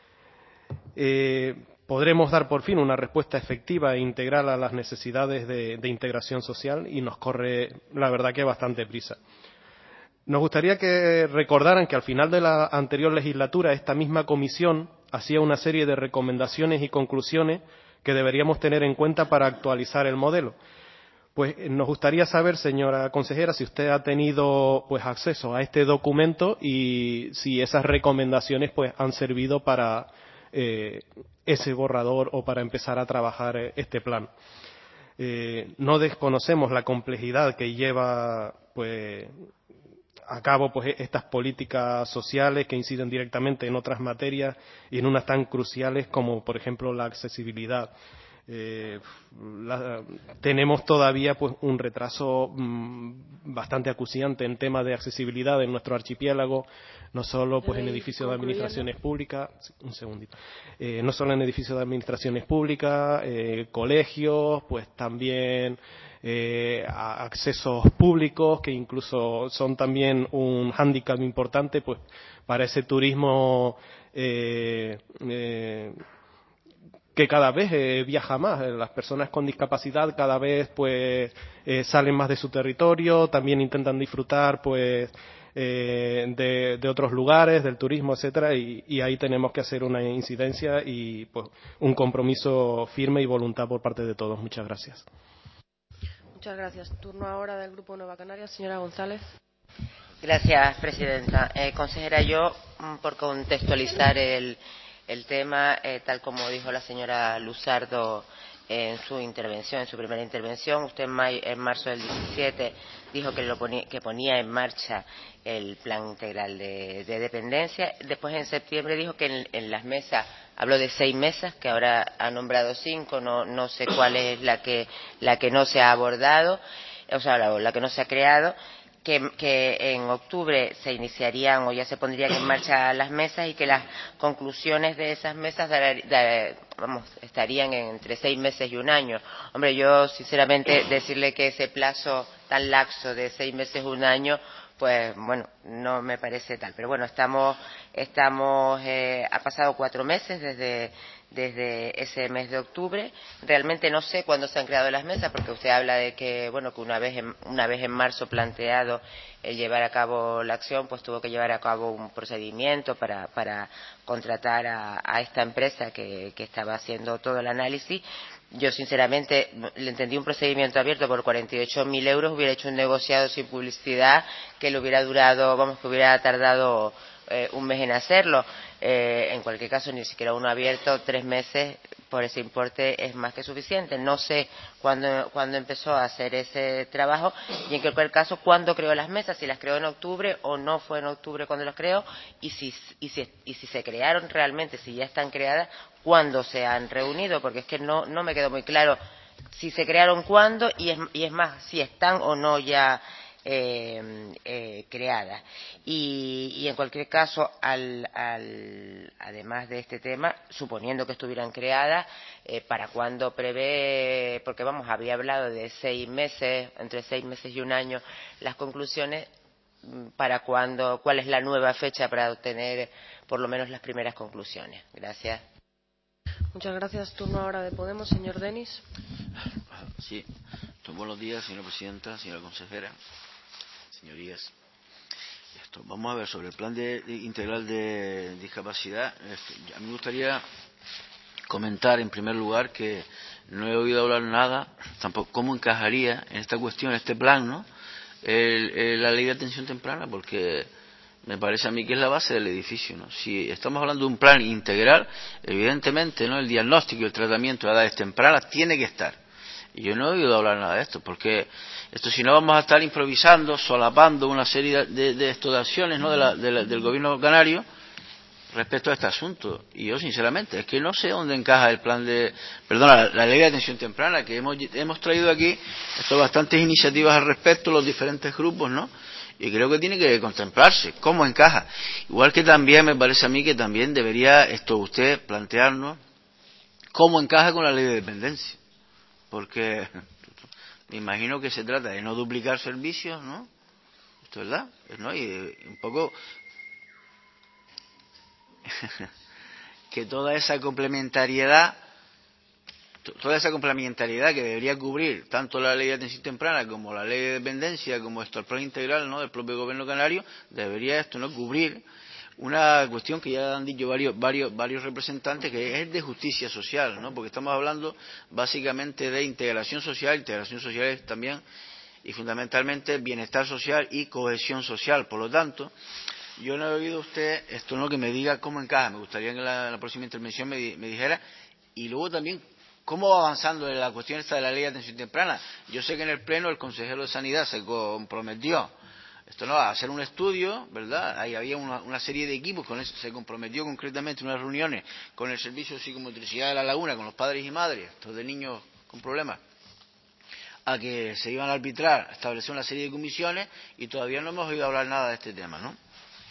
Podremos dar por fin una respuesta efectiva e integral a las necesidades de integración social y nos corre, la verdad, que bastante prisa. Nos gustaría que recordaran que al final de la anterior legislatura esta misma comisión hacía una serie de recomendaciones y conclusiones que deberíamos tener en cuenta para actualizar el modelo. Pues nos gustaría saber, señora consejera, si usted ha tenido pues acceso a este documento y si esas recomendaciones pues han servido para ese borrador o para empezar a trabajar este plan. No desconocemos la complejidad que lleva pues a cabo pues estas políticas sociales que inciden directamente en otras materias y en unas tan cruciales como por ejemplo la accesibilidad. Tenemos todavía pues un retraso bastante acuciante en temas de accesibilidad en nuestro archipiélago, no solo pues en edificios de administraciones públicas, no solo en edificios de administraciones públicas, colegios, pues también accesos públicos que incluso son también un hándicap importante pues para ese turismo que cada vez viaja más. Las personas con discapacidad cada vez pues salen más de su territorio, también intentan disfrutar pues de otros lugares, del turismo, etcétera, y ahí tenemos que hacer una incidencia y pues un compromiso firme y voluntad por parte de todos. Muchas gracias. Muchas gracias. Turno ahora del Grupo Nueva Canarias, señora González. Gracias, presidenta. Consejera, yo, por contextualizar el tema, tal como dijo la señora Luzardo en su intervención, en su primera intervención, usted en marzo del 17 dijo que ponía en marcha el plan integral de dependencia. Después, en septiembre, dijo que en las mesas, habló de 6 mesas, que ahora ha nombrado 5, no sé cuál es la que no se ha abordado, o sea, la que no se ha creado. Que en octubre se iniciarían o ya se pondrían en marcha las mesas y que las conclusiones de esas mesas estarían entre 6 meses y 1 año. Hombre, yo sinceramente decirle que ese plazo tan laxo de 6 meses, 1 año, pues bueno, no me parece tal. Pero bueno, ha pasado 4 meses desde ese mes de octubre. Realmente no sé cuándo se han creado las mesas, porque usted habla de que bueno, que una vez en marzo planteado llevar a cabo la acción, pues tuvo que llevar a cabo un procedimiento para contratar a esta empresa que estaba haciendo todo el análisis. Yo sinceramente le entendí un procedimiento abierto por 48.000 euros, hubiera hecho un negociado sin publicidad que le hubiera durado, que hubiera tardado 1 mes en hacerlo. En cualquier caso, ni siquiera uno abierto, 3 meses por ese importe es más que suficiente. No sé cuándo empezó a hacer ese trabajo y en cualquier caso cuándo creó las mesas, si las creó en octubre o no fue en octubre cuando las creó, y si se crearon realmente, si ya están creadas, cuándo se han reunido, porque es que no me quedó muy claro si se crearon cuándo y es más, si están o no ya creadas. Y en cualquier caso, además de este tema, suponiendo que estuvieran creadas, ¿para cuándo prevé? Porque había hablado de 6 meses, entre 6 meses y 1 año, las conclusiones. ¿Para cuándo? ¿Cuál es la nueva fecha para obtener por lo menos las primeras conclusiones? Gracias. Muchas gracias. Turno ahora de Podemos, señor Denis. Sí. Buenos días, señora presidenta, señora consejera, señorías. Vamos a ver sobre el plan integral de discapacidad. A mí me gustaría comentar en primer lugar que no he oído hablar nada, tampoco cómo encajaría en esta cuestión, este plan, ¿no? La ley de atención temprana, porque me parece a mí que es la base del edificio, ¿no? Si estamos hablando de un plan integral, evidentemente, ¿no?, el diagnóstico y el tratamiento de edades tempranas tiene que estar. Y yo no he oído hablar nada de esto, porque esto, si no, vamos a estar improvisando, solapando una serie de acciones, ¿no?, del gobierno canario respecto a este asunto. Y yo, sinceramente, es que no sé dónde encaja el plan la ley de atención temprana, que hemos traído aquí bastantes iniciativas al respecto, los diferentes grupos, ¿no? Y creo que tiene que contemplarse cómo encaja. Igual que también me parece a mí que también debería usted plantearnos cómo encaja con la ley de dependencia. Porque me imagino que se trata de no duplicar servicios, ¿no? ¿Esto es verdad? ¿No? Y un poco que toda esa complementariedad que debería cubrir tanto la ley de atención temprana como la ley de dependencia, como el plan integral, ¿no?, del propio gobierno canario, debería no cubrir una cuestión que ya han dicho varios representantes, que es de justicia social, ¿no? Porque estamos hablando básicamente de integración social es también y fundamentalmente bienestar social y cohesión social. Por lo tanto, yo no he oído usted ¿no?, que me diga cómo encaja. Me gustaría que en la próxima intervención me dijera, y luego también cómo va avanzando en la cuestión esta de la ley de atención temprana. Yo sé que en el pleno el consejero de Sanidad se comprometió a hacer un estudio, ¿verdad? Ahí había una serie de equipos, se comprometió concretamente en unas reuniones con el servicio de psicomotricidad de La Laguna, con los padres y madres de niños con problemas, a que se iban a arbitrar, a establecer una serie de comisiones, y todavía no hemos oído hablar nada de este tema, ¿no?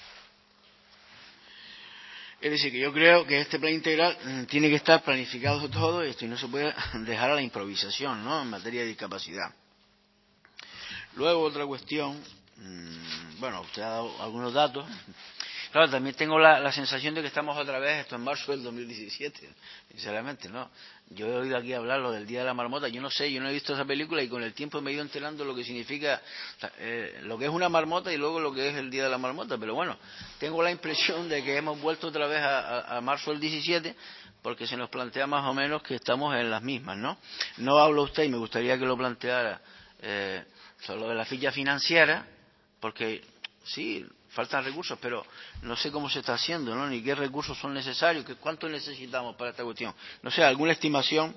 Es decir, que yo creo que este plan integral tiene que estar planificado todo esto y no se puede dejar a la improvisación, ¿no?, en materia de discapacidad. Luego, otra cuestión, bueno, usted ha dado algunos datos. Claro, también tengo la sensación de que estamos otra vez en marzo del 2017, sinceramente, ¿no? Yo he oído aquí hablar lo del Día de la Marmota, yo no sé, yo no he visto esa película y con el tiempo me he ido enterando lo que significa, lo que es una marmota y luego lo que es el Día de la Marmota, pero bueno, tengo la impresión de que hemos vuelto otra vez a marzo del 17, porque se nos plantea más o menos que estamos en las mismas, ¿no? No habla usted, y me gustaría que lo planteara, sobre lo de la ficha financiera, porque sí, faltan recursos, pero no sé cómo se está haciendo, ¿no?, ni qué recursos son necesarios, cuánto necesitamos para esta cuestión. No sé, alguna estimación,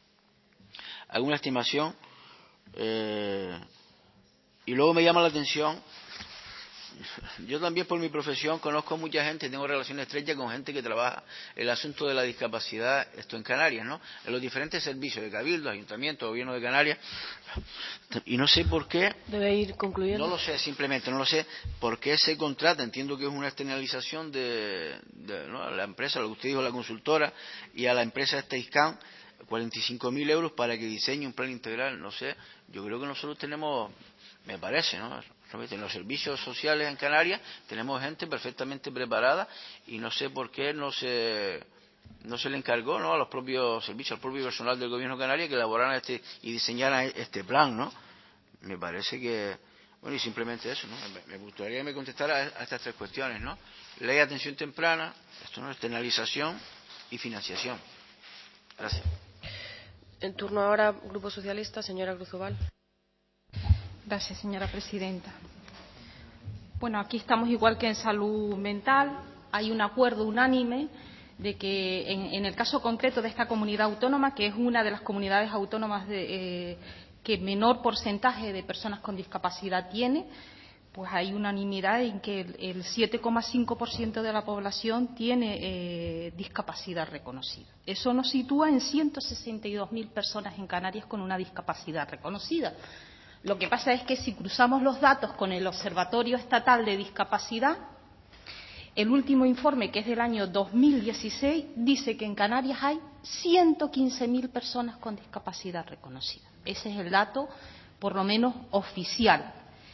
y luego me llama la atención, yo también por mi profesión conozco mucha gente, tengo relaciones estrechas con gente que trabaja el asunto de la discapacidad, en Canarias, ¿no?, en los diferentes servicios de Cabildo, Ayuntamiento, Gobierno de Canarias, y no sé por qué. Debe ir concluyendo. No lo sé, simplemente no lo sé por qué se contrata. Entiendo que es una externalización ¿no?, a la empresa, lo que usted dijo, la consultora, y a la empresa ISCAN, 45.000 euros para que diseñe un plan integral. No sé, yo creo que nosotros tenemos, me parece, ¿no?, en los servicios sociales en Canarias tenemos gente perfectamente preparada, y no sé por qué no se le encargó, ¿no?, a los propios servicios, al propio personal del gobierno canario, que elaboraran y diseñaran este plan, ¿no? Me parece que, bueno, y simplemente eso, ¿no? Me gustaría que me contestara a estas tres cuestiones, ¿no? Ley de atención temprana, ¿no?, externalización y financiación. Gracias. En turno ahora, Grupo Socialista, señora Cruzobal. Gracias, señora presidenta. Bueno, aquí estamos igual que en salud mental. Hay un acuerdo unánime de que en el caso concreto de esta comunidad autónoma, que es una de las comunidades autónomas que menor porcentaje de personas con discapacidad tiene, pues hay unanimidad en que el 7,5% de la población tiene discapacidad reconocida. Eso nos sitúa en 162.000 personas en Canarias con una discapacidad reconocida. Lo que pasa es que si cruzamos los datos con el Observatorio Estatal de Discapacidad, el último informe, que es del año 2016, dice que en Canarias hay 115.000 personas con discapacidad reconocida. Ese es el dato, por lo menos, oficial.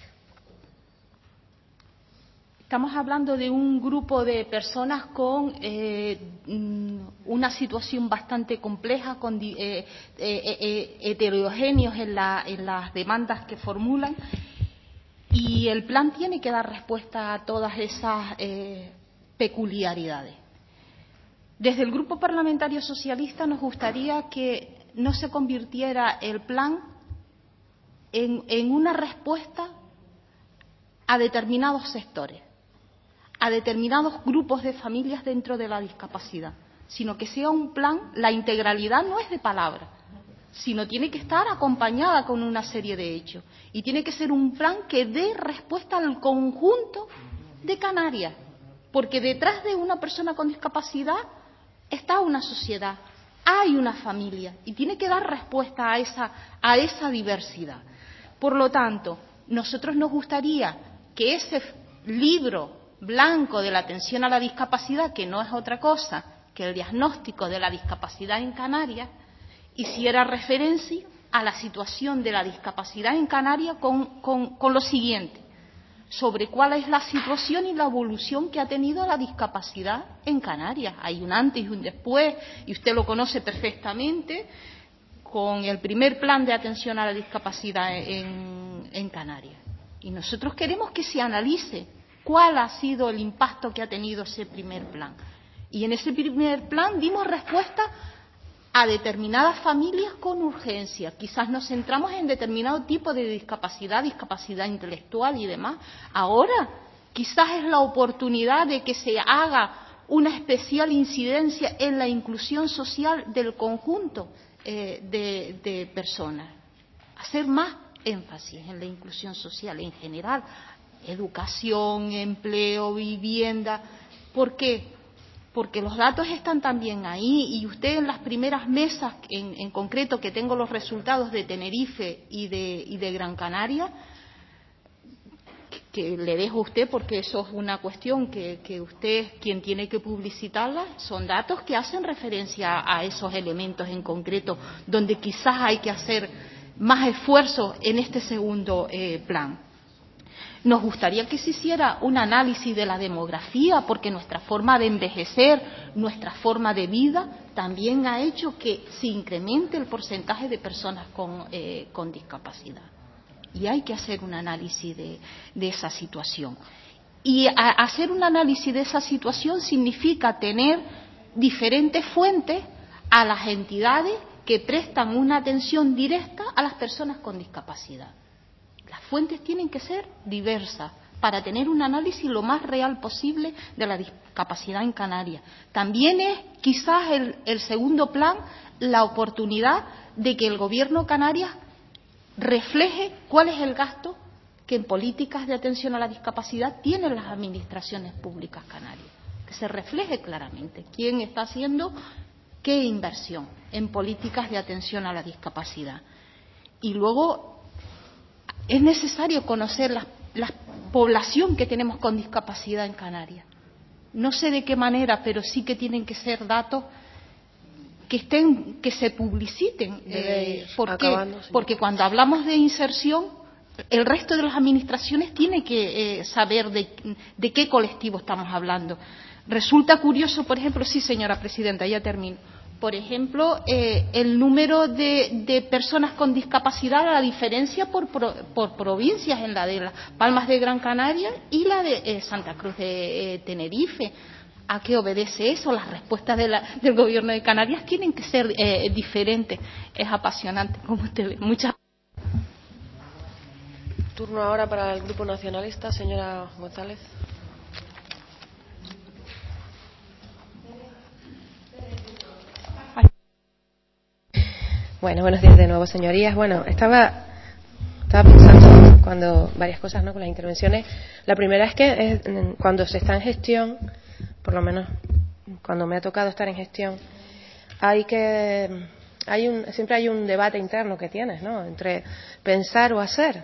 Estamos hablando de un grupo de personas con una situación bastante compleja, con heterogéneos en las demandas que formulan, y el plan tiene que dar respuesta a todas esas peculiaridades. Desde el Grupo Parlamentario Socialista nos gustaría que no se convirtiera el plan en una respuesta a determinados sectores, a determinados grupos de familias dentro de la discapacidad, sino que sea un plan. La integralidad no es de palabra, sino tiene que estar acompañada con una serie de hechos. Y tiene que ser un plan que dé respuesta al conjunto de Canarias, porque detrás de una persona con discapacidad está una sociedad, hay una familia, y tiene que dar respuesta a esa diversidad. Por lo tanto, nosotros nos gustaría que ese libro blanco de la atención a la discapacidad, que no es otra cosa que el diagnóstico de la discapacidad en Canarias, hiciera referencia a la situación de la discapacidad en Canarias con lo siguiente: sobre cuál es la situación y la evolución que ha tenido la discapacidad en Canarias. Hay un antes y un después, y usted lo conoce perfectamente, con el primer plan de atención a la discapacidad en Canarias. Y nosotros queremos que se analice cuál ha sido el impacto que ha tenido ese primer plan. Y en ese primer plan dimos respuesta a determinadas familias con urgencia. Quizás nos centramos en determinado tipo de discapacidad, discapacidad intelectual y demás. Ahora, quizás es la oportunidad de que se haga una especial incidencia en la inclusión social del conjunto de personas. Hacer más énfasis en la inclusión social en general, educación, empleo, vivienda. ¿Por qué? Porque los datos están también ahí, y usted en las primeras mesas, en concreto, que tengo los resultados de Tenerife y de Gran Canaria, que le dejo a usted porque eso es una cuestión que usted es quien tiene que publicitarla, son datos que hacen referencia a esos elementos en concreto, donde quizás hay que hacer más esfuerzo en este segundo plan. Nos gustaría que se hiciera un análisis de la demografía, porque nuestra forma de envejecer, nuestra forma de vida, también ha hecho que se incremente el porcentaje de personas con discapacidad. Y hay que hacer un análisis de esa situación. Y hacer un análisis de esa situación significa tener diferentes fuentes a las entidades que prestan una atención directa a las personas con discapacidad. Las fuentes tienen que ser diversas para tener un análisis lo más real posible de la discapacidad en Canarias. También es quizás el segundo plan la oportunidad de que el Gobierno de Canarias refleje cuál es el gasto que en políticas de atención a la discapacidad tienen las administraciones públicas canarias. Que se refleje claramente quién está haciendo qué inversión en políticas de atención a la discapacidad. Y luego es necesario conocer la población que tenemos con discapacidad en Canarias. No sé de qué manera, pero sí que tienen que ser datos que se publiciten. ¿Por qué? Porque cuando hablamos de inserción, el resto de las administraciones tiene que saber de qué colectivo estamos hablando. Resulta curioso, por ejemplo, sí, señora presidenta, ya termino. Por ejemplo, el número de personas con discapacidad, la diferencia por provincias, en la de las Palmas de Gran Canaria y la de Santa Cruz de Tenerife. ¿A qué obedece eso? Las respuestas del Gobierno de Canarias tienen que ser diferentes. Es apasionante, como usted ve. Muchas gracias. Turno ahora para el Grupo Nacionalista, señora González. Bueno, buenos días de nuevo, señorías. Bueno, estaba pensando cuando varias cosas, ¿no?, con las intervenciones. La primera es que cuando se está en gestión, por lo menos cuando me ha tocado estar en gestión, siempre hay un debate interno que tienes, ¿no?, entre pensar o hacer,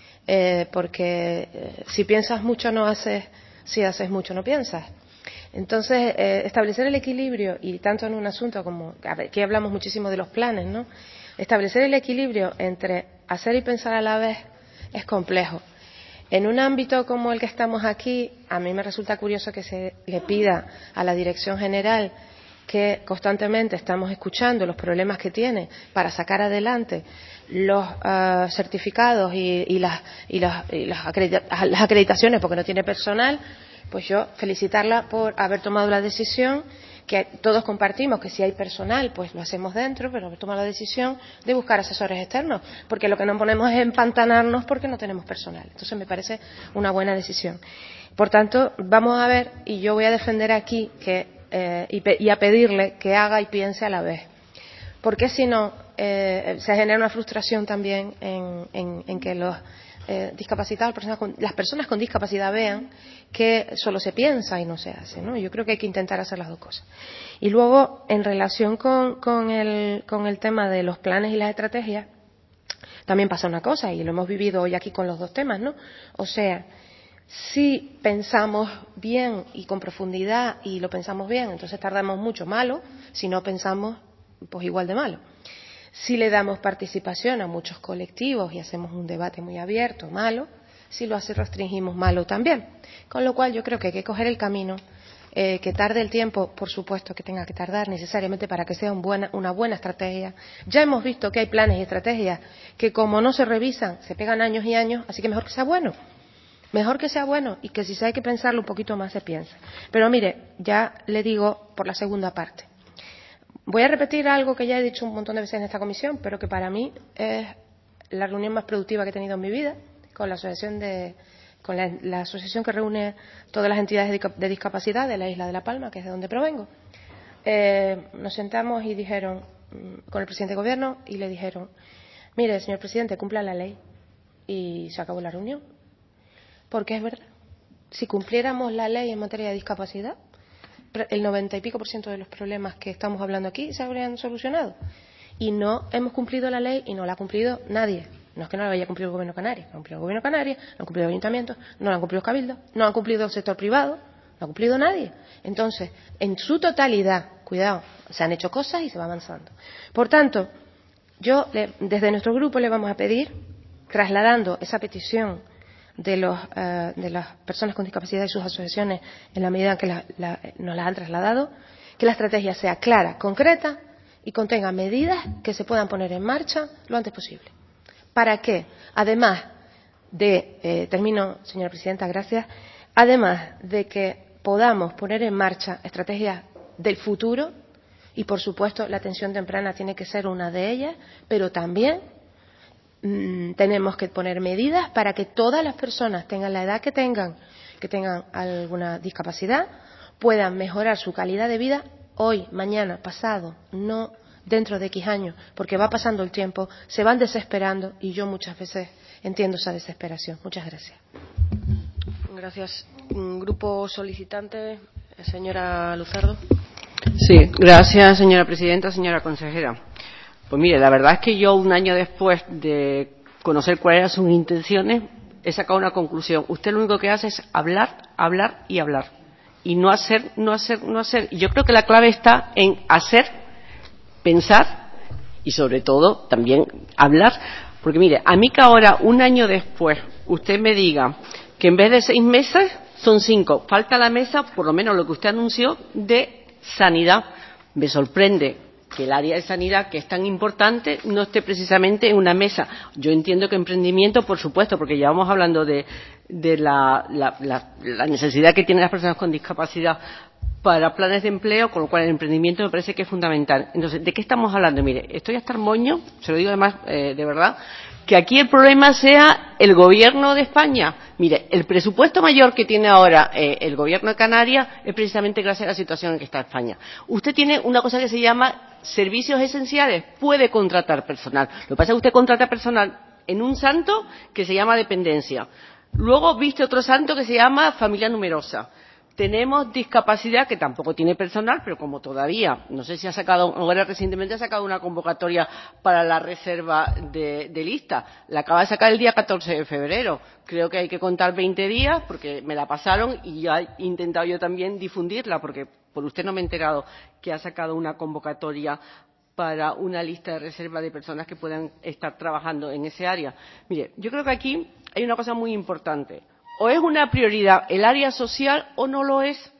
porque si piensas mucho no haces, si haces mucho no piensas. Entonces, establecer el equilibrio, y tanto en un asunto como, aquí hablamos muchísimo de los planes, ¿no?, establecer el equilibrio entre hacer y pensar a la vez es complejo. En un ámbito como el que estamos aquí, a mí me resulta curioso que se le pida a la Dirección General, que constantemente estamos escuchando los problemas que tiene para sacar adelante los certificados y las acreditaciones, porque no tiene personal, pues yo felicitarla por haber tomado la decisión, que todos compartimos, que si hay personal pues lo hacemos dentro, pero haber tomado la decisión de buscar asesores externos, porque lo que no ponemos es empantanarnos porque no tenemos personal. Entonces me parece una buena decisión. Por tanto, vamos a ver, y yo voy a defender aquí y a pedirle que haga y piense a la vez, porque si no se genera una frustración también en que los discapacitados, las personas con discapacidad vean que solo se piensa y no se hace, ¿no? Yo creo que hay que intentar hacer las dos cosas. Y luego, en relación con el tema de los planes y las estrategias, también pasa una cosa, y lo hemos vivido hoy aquí con los dos temas, ¿no? O sea, si pensamos bien y con profundidad y lo pensamos bien, entonces tardamos mucho, malo. Si no pensamos, pues igual de malo. Si le damos participación a muchos colectivos y hacemos un debate muy abierto, malo. Si lo restringimos, malo también. Con lo cual yo creo que hay que coger el camino, que tarde el tiempo, por supuesto que tenga que tardar necesariamente para que sea una buena estrategia. Ya hemos visto que hay planes y estrategias que como no se revisan, se pegan años y años, así que mejor que sea bueno. Mejor que sea bueno y que si hay que pensarlo un poquito más se piensa. Pero mire, ya le digo por la segunda parte. Voy a repetir algo que ya he dicho un montón de veces en esta comisión, pero que para mí es la reunión más productiva que he tenido en mi vida, con la asociación la asociación que reúne todas las entidades de discapacidad de la isla de La Palma, que es de donde provengo. Nos sentamos y dijeron, con el presidente de gobierno, y le dijeron, mire, señor presidente, cumpla la ley. Y se acabó la reunión. Porque es verdad, si cumpliéramos la ley en materia de discapacidad, el 90 y pico % de los problemas que estamos hablando aquí se habrían solucionado. Y no hemos cumplido la ley y no la ha cumplido nadie. No es que no la haya cumplido el Gobierno canario, no ha cumplido el Gobierno canario, no han cumplido los ayuntamientos, no la han cumplido los cabildos, no han cumplido el sector privado, no ha cumplido nadie. Entonces, en su totalidad, cuidado, se han hecho cosas y se va avanzando. Por tanto, desde nuestro grupo le vamos a pedir, trasladando esa petición de las personas con discapacidad y sus asociaciones en la medida en que nos las han trasladado, que la estrategia sea clara, concreta y contenga medidas que se puedan poner en marcha lo antes posible. ¿Para qué? Además de, termino, señora presidenta, gracias, además de que podamos poner en marcha estrategias del futuro y, por supuesto, la atención temprana tiene que ser una de ellas, pero también tenemos que poner medidas para que todas las personas, tengan la edad que tengan alguna discapacidad, puedan mejorar su calidad de vida hoy, mañana, pasado, no dentro de X años, porque va pasando el tiempo, se van desesperando y yo muchas veces entiendo esa desesperación. Muchas gracias. Gracias. Grupo solicitante, señora Luzardo. Sí, gracias, señora presidenta, señora consejera. Pues mire, la verdad es que yo, un año después de conocer cuáles eran sus intenciones, he sacado una conclusión. Usted lo único que hace es hablar, hablar y hablar. Y no hacer, no hacer, no hacer. Y yo creo que la clave está en hacer, pensar y, sobre todo, también hablar. Porque mire, a mí que ahora, un año después, usted me diga que en vez de 6 meses, son 5. Falta la mesa, por lo menos lo que usted anunció, de sanidad. Me sorprende que el área de sanidad, que es tan importante, no esté precisamente en una mesa. Yo entiendo que emprendimiento, por supuesto, porque ya vamos hablando de la necesidad que tienen las personas con discapacidad para planes de empleo, con lo cual el emprendimiento me parece que es fundamental. Entonces, ¿de qué estamos hablando? Mire, estoy hasta el moño, se lo digo además de verdad, que aquí el problema sea el Gobierno de España. Mire, el presupuesto mayor que tiene ahora el Gobierno de Canarias es precisamente gracias a la situación en que está España. Usted tiene una cosa que se llama servicios esenciales, puede contratar personal. Lo que pasa es que usted contrata personal en un santo que se llama dependencia. Luego viste otro santo que se llama familia numerosa. Tenemos discapacidad que tampoco tiene personal, pero como todavía, no sé si ha sacado, ahora recientemente ha sacado una convocatoria para la reserva de lista. La acaba de sacar el día 14 de febrero. Creo que hay que contar 20 días porque me la pasaron y ya he intentado yo también difundirla porque por usted no me he enterado que ha sacado una convocatoria para una lista de reserva de personas que puedan estar trabajando en ese área. Mire, yo creo que aquí hay una cosa muy importante. O es una prioridad el área social o no lo es.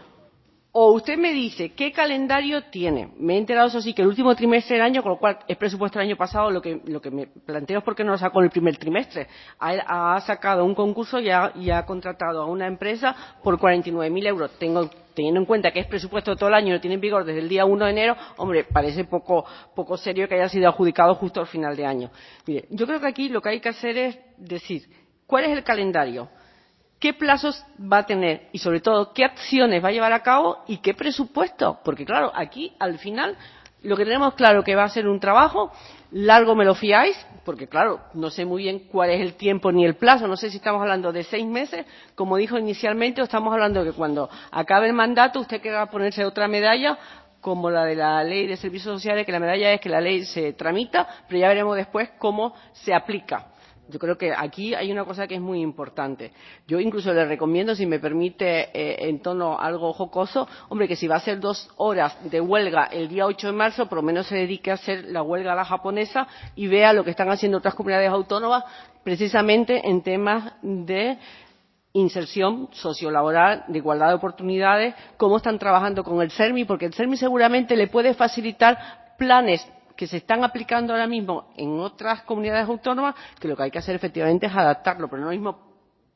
O usted me dice qué calendario tiene. Me he enterado, eso sí, que el último trimestre del año, con lo cual es presupuesto del año pasado, lo que me planteo es por qué no lo sacó en el primer trimestre. Ha sacado un concurso y ha contratado a una empresa por 49.000 euros. Teniendo en cuenta que es presupuesto todo el año y lo tiene en vigor desde el día 1 de enero, hombre, parece poco serio que haya sido adjudicado justo al final de año. Mire, yo creo que aquí lo que hay que hacer es decir, ¿cuál es el calendario? ¿Qué plazos va a tener? Y, sobre todo, ¿qué acciones va a llevar a cabo y qué presupuesto? Porque, claro, aquí, al final, lo que tenemos claro que va a ser un trabajo largo, me lo fiáis, porque claro, no sé muy bien cuál es el tiempo ni el plazo, no sé si estamos hablando de 6 meses, como dijo inicialmente, o estamos hablando de que cuando acabe el mandato usted querrá ponerse otra medalla, como la de la ley de servicios sociales, que la medalla es que la ley se tramita, pero ya veremos después cómo se aplica. Yo creo que aquí hay una cosa que es muy importante. Yo incluso le recomiendo, si me permite, en tono algo jocoso, hombre, que si va a ser 2 horas de huelga el día 8 de marzo, por lo menos se dedique a hacer la huelga a la japonesa y vea lo que están haciendo otras comunidades autónomas, precisamente en temas de inserción sociolaboral, de igualdad de oportunidades, cómo están trabajando con el CERMI, porque el CERMI seguramente le puede facilitar planes que se están aplicando ahora mismo en otras comunidades autónomas, que lo que hay que hacer efectivamente es adaptarlo, pero no es lo mismo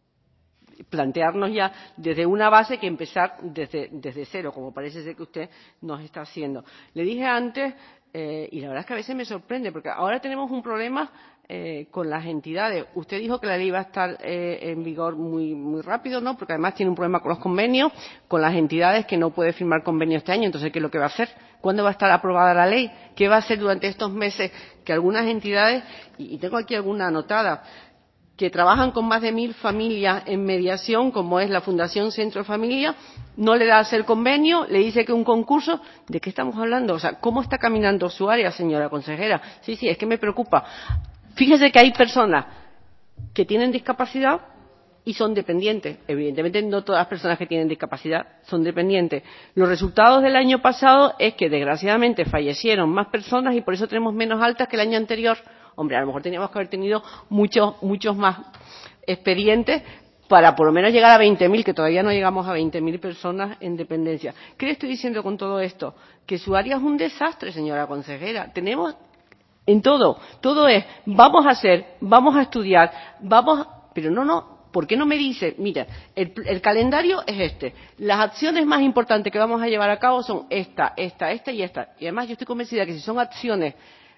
plantearnos ya desde una base que empezar desde cero, como parece ser que usted nos está haciendo. Le dije antes, y la verdad es que a veces me sorprende, porque ahora tenemos un problema con las entidades. Usted dijo que la ley va a estar en vigor muy rápido, ¿no? Porque además tiene un problema con los convenios, con las entidades, que no puede firmar convenios este año. Entonces, ¿qué es lo que va a hacer? ¿Cuándo va a estar aprobada la ley? ¿Qué va a hacer durante estos meses que algunas entidades, y tengo aquí alguna anotada, que trabajan con más de 1000 familias en mediación, como es la Fundación Centro Familia, no le da a hacer convenio, le dice que un concurso? ¿De qué estamos hablando? O sea, ¿cómo está caminando su área, señora consejera? Sí, es que me preocupa. Fíjese que hay personas que tienen discapacidad y son dependientes. Evidentemente no todas las personas que tienen discapacidad son dependientes. Los resultados del año pasado es que desgraciadamente fallecieron más personas y por eso tenemos menos altas que el año anterior. Hombre, a lo mejor teníamos que haber tenido muchos más expedientes para por lo menos llegar a 20.000, que todavía no llegamos a 20.000 personas en dependencia. ¿Qué le estoy diciendo con todo esto? Que su área es un desastre, señora consejera. Tenemos en todo es, vamos a hacer, vamos a estudiar, pero no, ¿por qué no me dice, mira, el calendario es este, las acciones más importantes que vamos a llevar a cabo son esta y esta? Y además yo estoy convencida que si son acciones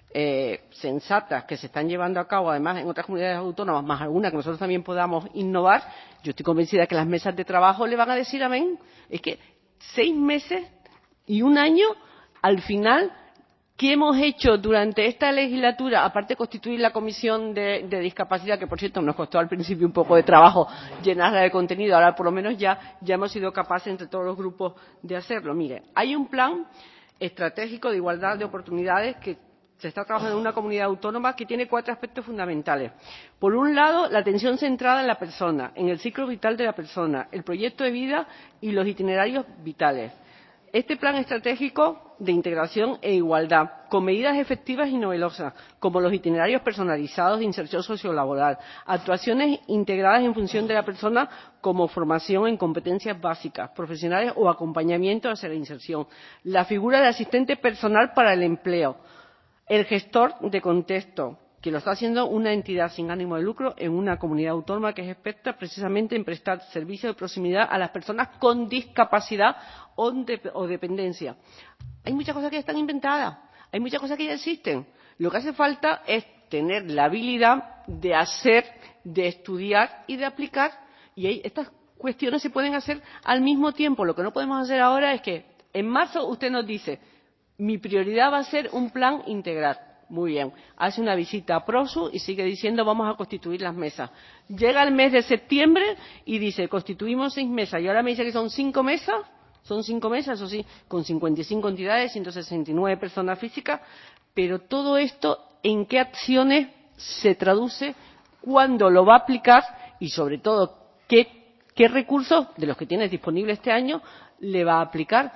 sensatas que se están llevando a cabo, además en otras comunidades autónomas, más alguna que nosotros también podamos innovar, yo estoy convencida que las mesas de trabajo le van a decir amén. Es que 6 meses y 1 año, al final, ¿qué hemos hecho durante esta legislatura? Aparte de constituir la comisión de discapacidad, que por cierto nos costó al principio un poco de trabajo llenarla de contenido, ahora por lo menos ya hemos sido capaces entre todos los grupos de hacerlo. Mire, hay un plan estratégico de igualdad de oportunidades que se está trabajando en una comunidad autónoma que tiene 4 aspectos fundamentales. Por un lado, la atención centrada en la persona, en el ciclo vital de la persona, el proyecto de vida y los itinerarios vitales. Este plan estratégico de integración e igualdad, con medidas efectivas y novedosas, como los itinerarios personalizados de inserción sociolaboral, actuaciones integradas en función de la persona, como formación en competencias básicas, profesionales o acompañamiento hacia la inserción, la figura de asistente personal para el empleo, el gestor de contexto, que lo está haciendo una entidad sin ánimo de lucro en una comunidad autónoma que es experta precisamente en prestar servicios de proximidad a las personas con discapacidad o dependencia. Hay muchas cosas que ya están inventadas, hay muchas cosas que ya existen. Lo que hace falta es tener la habilidad de hacer, de estudiar y de aplicar. Y estas cuestiones se pueden hacer al mismo tiempo. Lo que no podemos hacer ahora es que en marzo usted nos dice: mi prioridad va a ser un plan integral. Muy bien, hace una visita a Prosu y sigue diciendo vamos a constituir las mesas. Llega el mes de septiembre y dice constituimos 6 mesas y ahora me dice que son 5 mesas. Son 5 mesas, eso sí, con 55 entidades, 169 personas físicas. Pero todo esto, ¿en qué acciones se traduce? ¿Cuándo lo va a aplicar? Y sobre todo, ¿qué recursos de los que tiene disponibles este año le va a aplicar?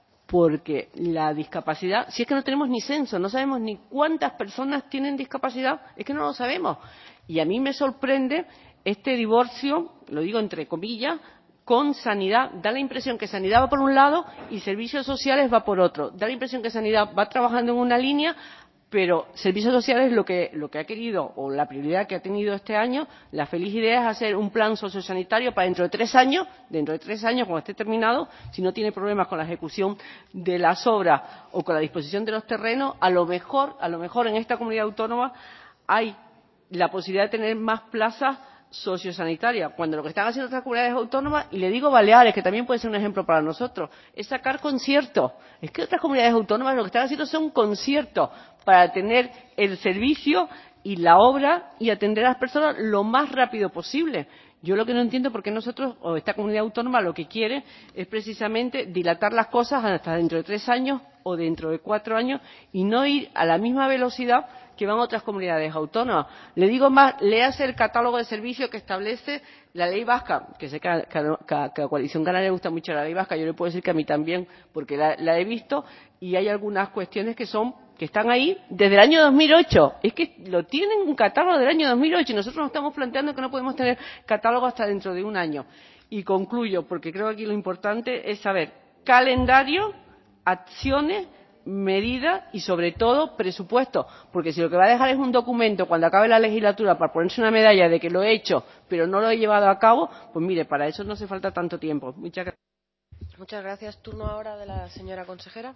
Porque la discapacidad, si es que no tenemos ni censo, no sabemos ni cuántas personas tienen discapacidad, es que no lo sabemos. Y a mí me sorprende este divorcio, lo digo entre comillas, con sanidad. Da la impresión que sanidad va por un lado y servicios sociales va por otro. Da la impresión que sanidad va trabajando en una línea, pero servicios sociales lo que ha querido, o la prioridad que ha tenido este año, la feliz idea es hacer un plan sociosanitario para dentro de 3 años, cuando esté terminado, si no tiene problemas con la ejecución de las obras o con la disposición de los terrenos, a lo mejor en esta comunidad autónoma hay la posibilidad de tener más plazas sociosanitaria, cuando lo que están haciendo otras comunidades autónomas, y le digo Baleares, que también puede ser un ejemplo para nosotros, es sacar conciertos. Es que otras comunidades autónomas lo que están haciendo son conciertos para tener el servicio y la obra y atender a las personas lo más rápido posible. Yo lo que no entiendo es por qué nosotros, o esta comunidad autónoma, lo que quiere es precisamente dilatar las cosas hasta dentro de 3 años o dentro de 4 años y no ir a la misma velocidad que van otras comunidades autónomas. Le digo más, léase el catálogo de servicios que establece la ley vasca, que sé que a Coalición Canaria le gusta mucho la ley vasca, yo le puedo decir que a mí también, porque la he visto, y hay algunas cuestiones que están ahí desde el año 2008. Es que lo tienen un catálogo del año 2008 y nosotros nos estamos planteando que no podemos tener catálogo hasta dentro de un año. Y concluyo, porque creo que aquí lo importante es saber calendario, acciones, medidas y sobre todo presupuesto, porque si lo que va a dejar es un documento cuando acabe la legislatura para ponerse una medalla de que lo he hecho pero no lo he llevado a cabo, pues mire, para eso no hace falta tanto tiempo. Muchas gracias. Muchas gracias. Turno ahora de la señora consejera.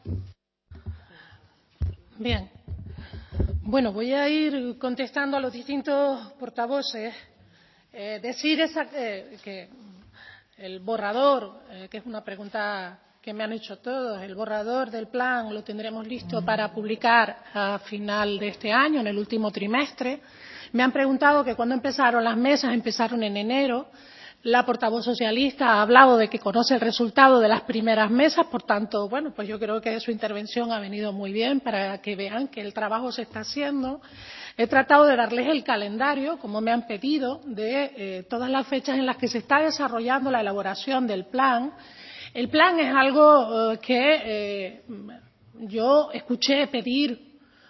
Bien. Bueno, voy a ir contestando a los distintos portavoces. Decir que el borrador, que es una pregunta que me han hecho todos, el borrador del plan lo tendremos listo para publicar a final de este año, en el último trimestre. Me han preguntado que cuándo empezaron las mesas, empezaron en enero. La portavoz socialista ha hablado de que conoce el resultado de las primeras mesas, por tanto, bueno, pues yo creo que su intervención ha venido muy bien para que vean que el trabajo se está haciendo. He tratado de darles el calendario, como me han pedido, de todas las fechas en las que se está desarrollando la elaboración del plan. El plan es algo que yo escuché pedir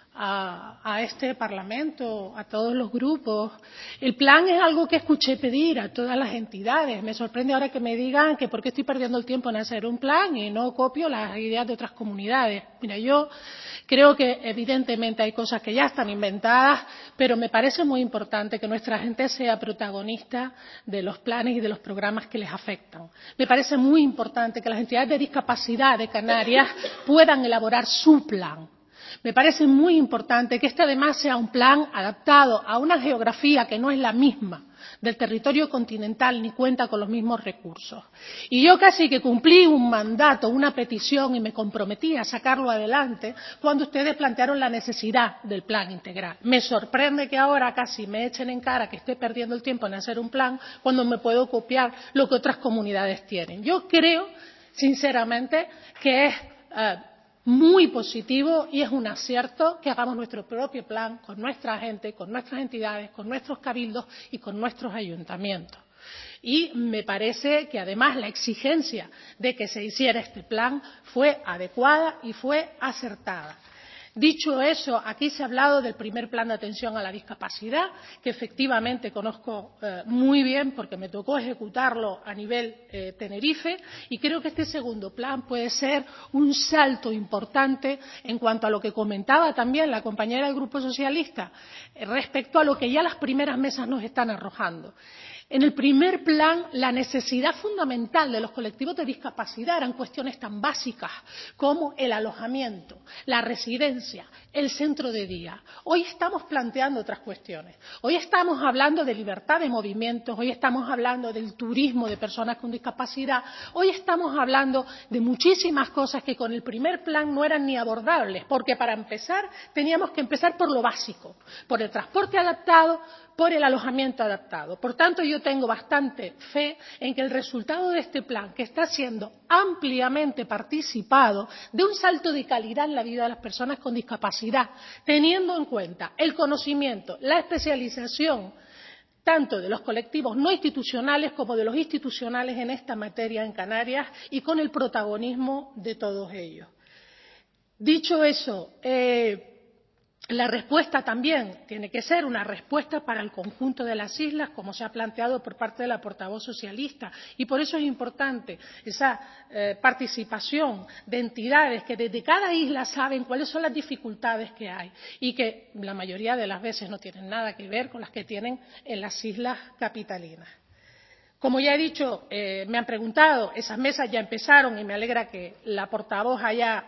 a este Parlamento, a todos los grupos. El plan es algo que escuché pedir a todas las entidades. Me sorprende ahora que me digan que por qué estoy perdiendo el tiempo en hacer un plan y no copio las ideas de otras comunidades. Mira, yo creo que evidentemente hay cosas que ya están inventadas, pero me parece muy importante que nuestra gente sea protagonista de los planes y de los programas que les afectan. Me parece muy importante que las entidades de discapacidad de Canarias puedan elaborar su plan. Me parece muy importante que este además sea un plan adaptado a una geografía que no es la misma del territorio continental ni cuenta con los mismos recursos. Y yo casi que cumplí un mandato, una petición y me comprometí a sacarlo adelante cuando ustedes plantearon la necesidad del plan integral. Me sorprende que ahora casi me echen en cara que esté perdiendo el tiempo en hacer un plan cuando me puedo copiar lo que otras comunidades tienen. Yo creo, sinceramente, que es muy positivo y es un acierto que hagamos nuestro propio plan con nuestra gente, con nuestras entidades, con nuestros cabildos y con nuestros ayuntamientos. Y me parece que además la exigencia de que se hiciera este plan fue adecuada y fue acertada. Dicho eso, aquí se ha hablado del primer plan de atención a la discapacidad, que efectivamente conozco muy bien porque me tocó ejecutarlo a nivel Tenerife, y creo que este segundo plan puede ser un salto importante en cuanto a lo que comentaba también la compañera del Grupo Socialista respecto a lo que ya las primeras mesas nos están arrojando. En el primer plan, la necesidad fundamental de los colectivos de discapacidad eran cuestiones tan básicas como el alojamiento, la residencia, el centro de día. Hoy estamos planteando otras cuestiones. Hoy estamos hablando de libertad de movimientos, hoy estamos hablando del turismo de personas con discapacidad, hoy estamos hablando de muchísimas cosas que con el primer plan no eran ni abordables, porque para empezar teníamos que empezar por lo básico, por el transporte adaptado, por el alojamiento adaptado. Por tanto, yo tengo bastante fe en que el resultado de este plan, que está siendo ampliamente participado, dé un salto de calidad en la vida de las personas con discapacidad, teniendo en cuenta el conocimiento, la especialización, tanto de los colectivos no institucionales como de los institucionales en esta materia en Canarias y con el protagonismo de todos ellos. Dicho eso, la respuesta también tiene que ser una respuesta para el conjunto de las islas, como se ha planteado por parte de la portavoz socialista. Y por eso es importante esa participación de entidades que desde cada isla saben cuáles son las dificultades que hay y que la mayoría de las veces no tienen nada que ver con las que tienen en las islas capitalinas. Como ya he dicho, me han preguntado, esas mesas ya empezaron y me alegra que la portavoz se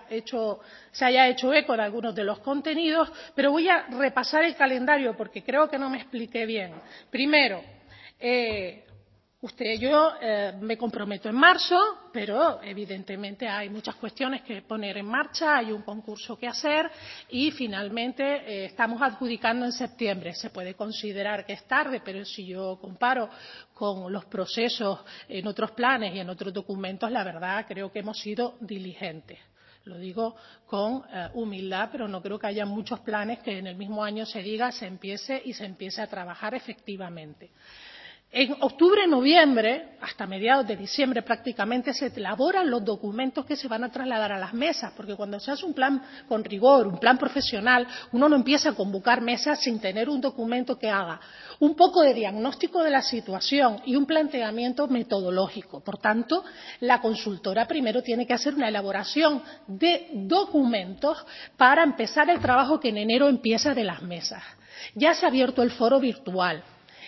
haya hecho eco de algunos de los contenidos, pero voy a repasar el calendario porque creo que no me expliqué bien. Primero, Yo me comprometo en marzo, pero evidentemente hay muchas cuestiones que poner en marcha, hay un concurso que hacer y finalmente estamos adjudicando en septiembre. Se puede considerar que es tarde, pero si yo comparo con los procesos en otros planes y en otros documentos, la verdad creo que hemos sido diligentes. Lo digo con humildad, pero no creo que haya muchos planes que en el mismo año se diga se empiece a trabajar efectivamente. En octubre, noviembre, hasta mediados de diciembre prácticamente, se elaboran los documentos que se van a trasladar a las mesas, porque cuando se hace un plan con rigor, un plan profesional, uno no empieza a convocar mesas sin tener un documento que haga un poco de diagnóstico de la situación y un planteamiento metodológico. Por tanto, la consultora primero tiene que hacer una elaboración de documentos para empezar el trabajo que en enero empieza de las mesas. Ya se ha abierto el foro virtual.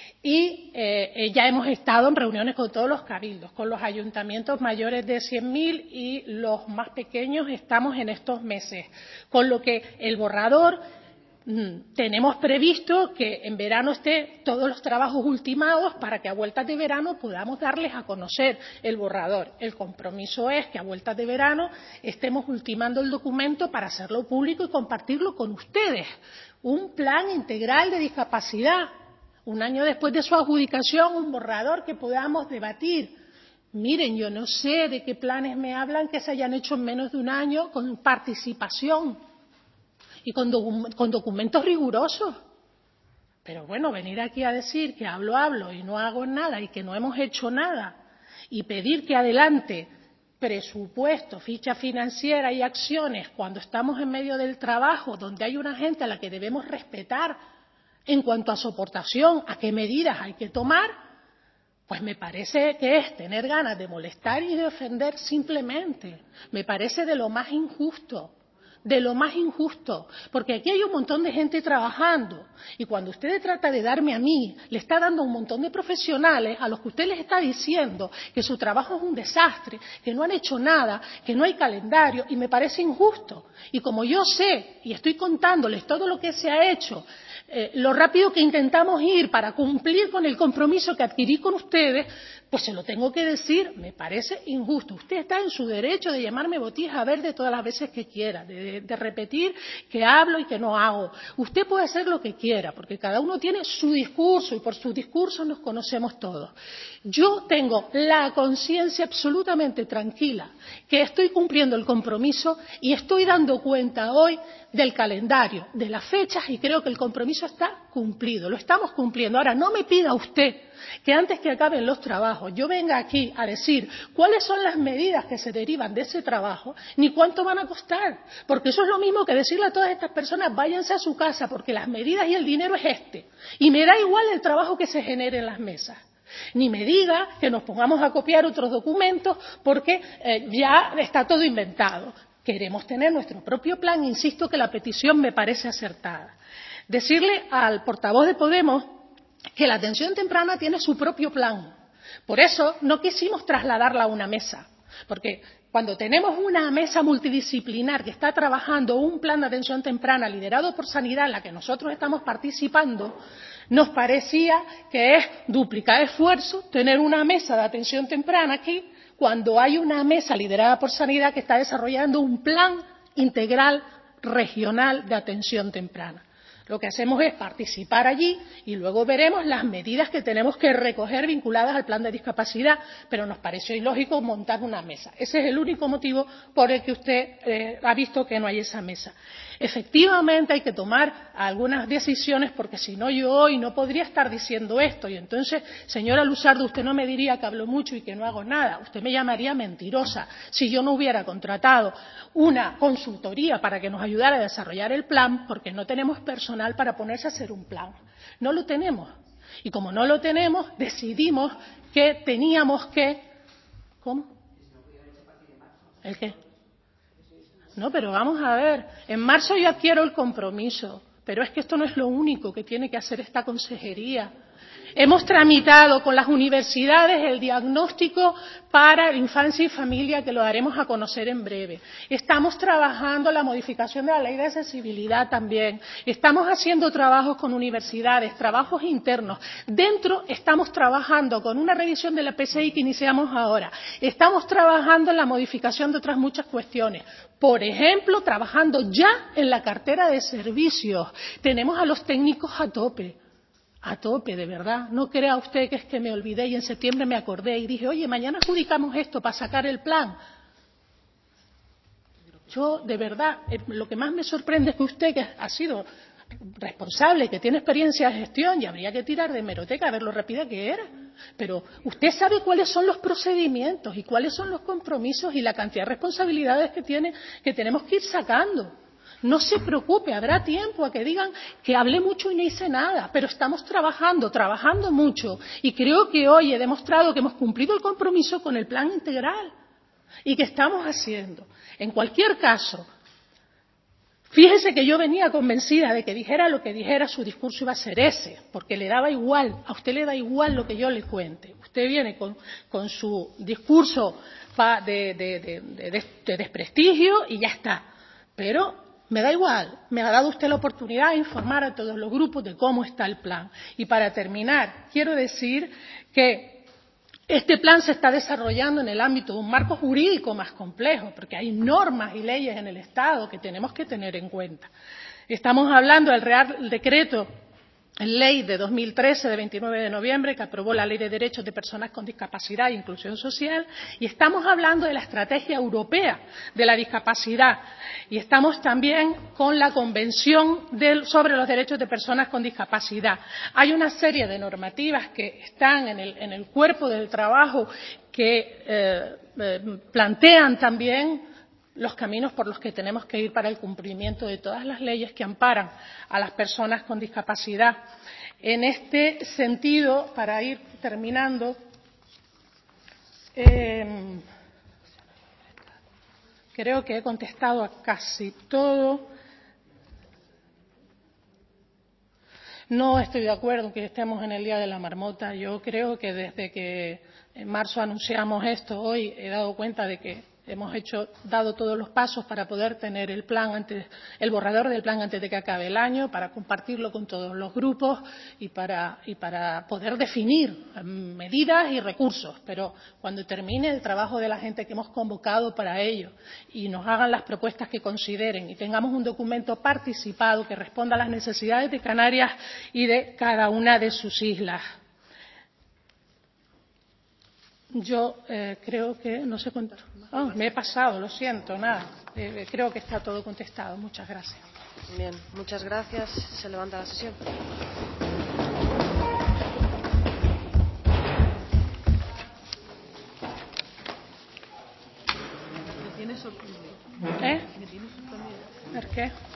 Y ya hemos estado en reuniones con todos los cabildos, con los ayuntamientos mayores de 100.000 y los más pequeños estamos en estos meses. Con lo que el borrador tenemos previsto que en verano esté todos los trabajos ultimados para que a vueltas de verano podamos darles a conocer el borrador. El compromiso es que a vueltas de verano estemos ultimando el documento para hacerlo público y compartirlo con ustedes. Un plan integral de discapacidad. Un año después de su adjudicación, un borrador que podamos debatir. Miren, yo no sé de qué planes me hablan que se hayan hecho en menos de un año con participación y con documentos rigurosos. Pero bueno, venir aquí a decir que hablo y no hago nada y que no hemos hecho nada y pedir que adelante presupuesto, ficha financiera y acciones cuando estamos en medio del trabajo, donde hay una gente a la que debemos respetar en cuanto a su aportación, a qué medidas hay que tomar, pues me parece que es tener ganas de molestar y de ofender simplemente. Me parece de lo más injusto, porque aquí hay un montón de gente trabajando y cuando usted trata de darme a mí, le está dando a un montón de profesionales a los que usted les está diciendo que su trabajo es un desastre, que no han hecho nada, que no hay calendario y me parece injusto. Y como yo sé y estoy contándoles todo lo que se ha hecho, lo rápido que intentamos ir para cumplir con el compromiso que adquirí con ustedes, pues se lo tengo que decir, me parece injusto. Usted está en su derecho de llamarme botija verde todas las veces que quiera, de repetir que hablo y que no hago. Usted puede hacer lo que quiera, porque cada uno tiene su discurso y por su discurso nos conocemos todos. Yo tengo la conciencia absolutamente tranquila que estoy cumpliendo el compromiso y estoy dando cuenta hoy del calendario, de las fechas y creo que el compromiso está cumplido, lo estamos cumpliendo. Ahora, no me pida usted que antes que acaben los trabajos yo venga aquí a decir cuáles son las medidas que se derivan de ese trabajo ni cuánto van a costar, porque eso es lo mismo que decirle a todas estas personas váyanse a su casa porque las medidas y el dinero es este y me da igual el trabajo que se genere en las mesas. Ni me diga que nos pongamos a copiar otros documentos porque ya está todo inventado. Queremos tener nuestro propio plan, insisto que la petición me parece acertada. Decirle al portavoz de Podemos que la atención temprana tiene su propio plan. Por eso no quisimos trasladarla a una mesa, porque cuando tenemos una mesa multidisciplinar que está trabajando un plan de atención temprana liderado por Sanidad en la que nosotros estamos participando, nos parecía que es duplicar esfuerzo tener una mesa de atención temprana aquí cuando hay una mesa liderada por Sanidad que está desarrollando un plan integral regional de atención temprana. Lo que hacemos es participar allí y luego veremos las medidas que tenemos que recoger vinculadas al plan de discapacidad, pero nos pareció ilógico montar una mesa. Ese es el único motivo por el que usted ha visto que no hay esa mesa. Efectivamente hay que tomar algunas decisiones porque si no yo hoy no podría estar diciendo esto y entonces, señora Luzardo, usted no me diría que hablo mucho y que no hago nada, usted me llamaría mentirosa si yo no hubiera contratado una consultoría para que nos ayudara a desarrollar el plan porque no tenemos personal para ponerse a hacer un plan. No lo tenemos. Y como no lo tenemos, decidimos que teníamos que... ¿Cómo? ¿El qué? No, pero vamos a ver. En marzo yo adquiero el compromiso. Pero es que esto no es lo único que tiene que hacer esta consejería. Hemos tramitado con las universidades el diagnóstico para infancia y familia, que lo daremos a conocer en breve. Estamos trabajando la modificación de la ley de accesibilidad también. Estamos haciendo trabajos con universidades, trabajos internos. Dentro estamos trabajando con una revisión de la PCI que iniciamos ahora. Estamos trabajando en la modificación de otras muchas cuestiones. Por ejemplo, trabajando ya en la cartera de servicios. Tenemos a los técnicos a tope, de verdad. No crea usted que es que me olvidé y en septiembre me acordé y dije, oye, mañana adjudicamos esto para sacar el plan. Yo, de verdad, lo que más me sorprende es que usted, que ha sido responsable, que tiene experiencia de gestión, y habría que tirar de hemeroteca a ver lo rápida que era. Pero usted sabe cuáles son los procedimientos y cuáles son los compromisos y la cantidad de responsabilidades que tenemos que ir sacando. No se preocupe, habrá tiempo a que digan que hablé mucho y no hice nada, pero estamos trabajando mucho, y creo que hoy he demostrado que hemos cumplido el compromiso con el plan integral y que estamos haciendo. En cualquier caso, fíjese que yo venía convencida de que dijera lo que dijera, su discurso iba a ser ese, porque le daba igual, a usted le da igual lo que yo le cuente. Usted viene con su discurso de desprestigio y ya está. Pero me da igual, me ha dado usted la oportunidad de informar a todos los grupos de cómo está el plan. Y para terminar, quiero decir que este plan se está desarrollando en el ámbito de un marco jurídico más complejo, porque hay normas y leyes en el Estado que tenemos que tener en cuenta. Estamos hablando del Real Decreto Ley de 2013, de 29 de noviembre, que aprobó la Ley de Derechos de Personas con Discapacidad e Inclusión Social, y estamos hablando de la Estrategia Europea de la Discapacidad, y estamos también con la Convención sobre los Derechos de Personas con Discapacidad. Hay una serie de normativas que están en el cuerpo del trabajo que plantean también los caminos por los que tenemos que ir para el cumplimiento de todas las leyes que amparan a las personas con discapacidad. En este sentido, para ir terminando, creo que he contestado a casi todo. No estoy de acuerdo en que estemos en el Día de la Marmota. Yo creo que desde que en marzo anunciamos esto, hoy he dado cuenta de que hemos dado todos los pasos para poder tener el borrador del plan antes de que acabe el año, para compartirlo con todos los grupos y para poder definir medidas y recursos. Pero cuando termine el trabajo de la gente que hemos convocado para ello y nos hagan las propuestas que consideren y tengamos un documento participado que responda a las necesidades de Canarias y de cada una de sus islas. Yo creo que no sé cuánto. Me he pasado, lo siento, nada. Creo que está todo contestado. Muchas gracias. Bien, muchas gracias. Se levanta la sesión. Me tiene sorprendido. ¿Eh? Me tiene sorprendido. ¿Por qué?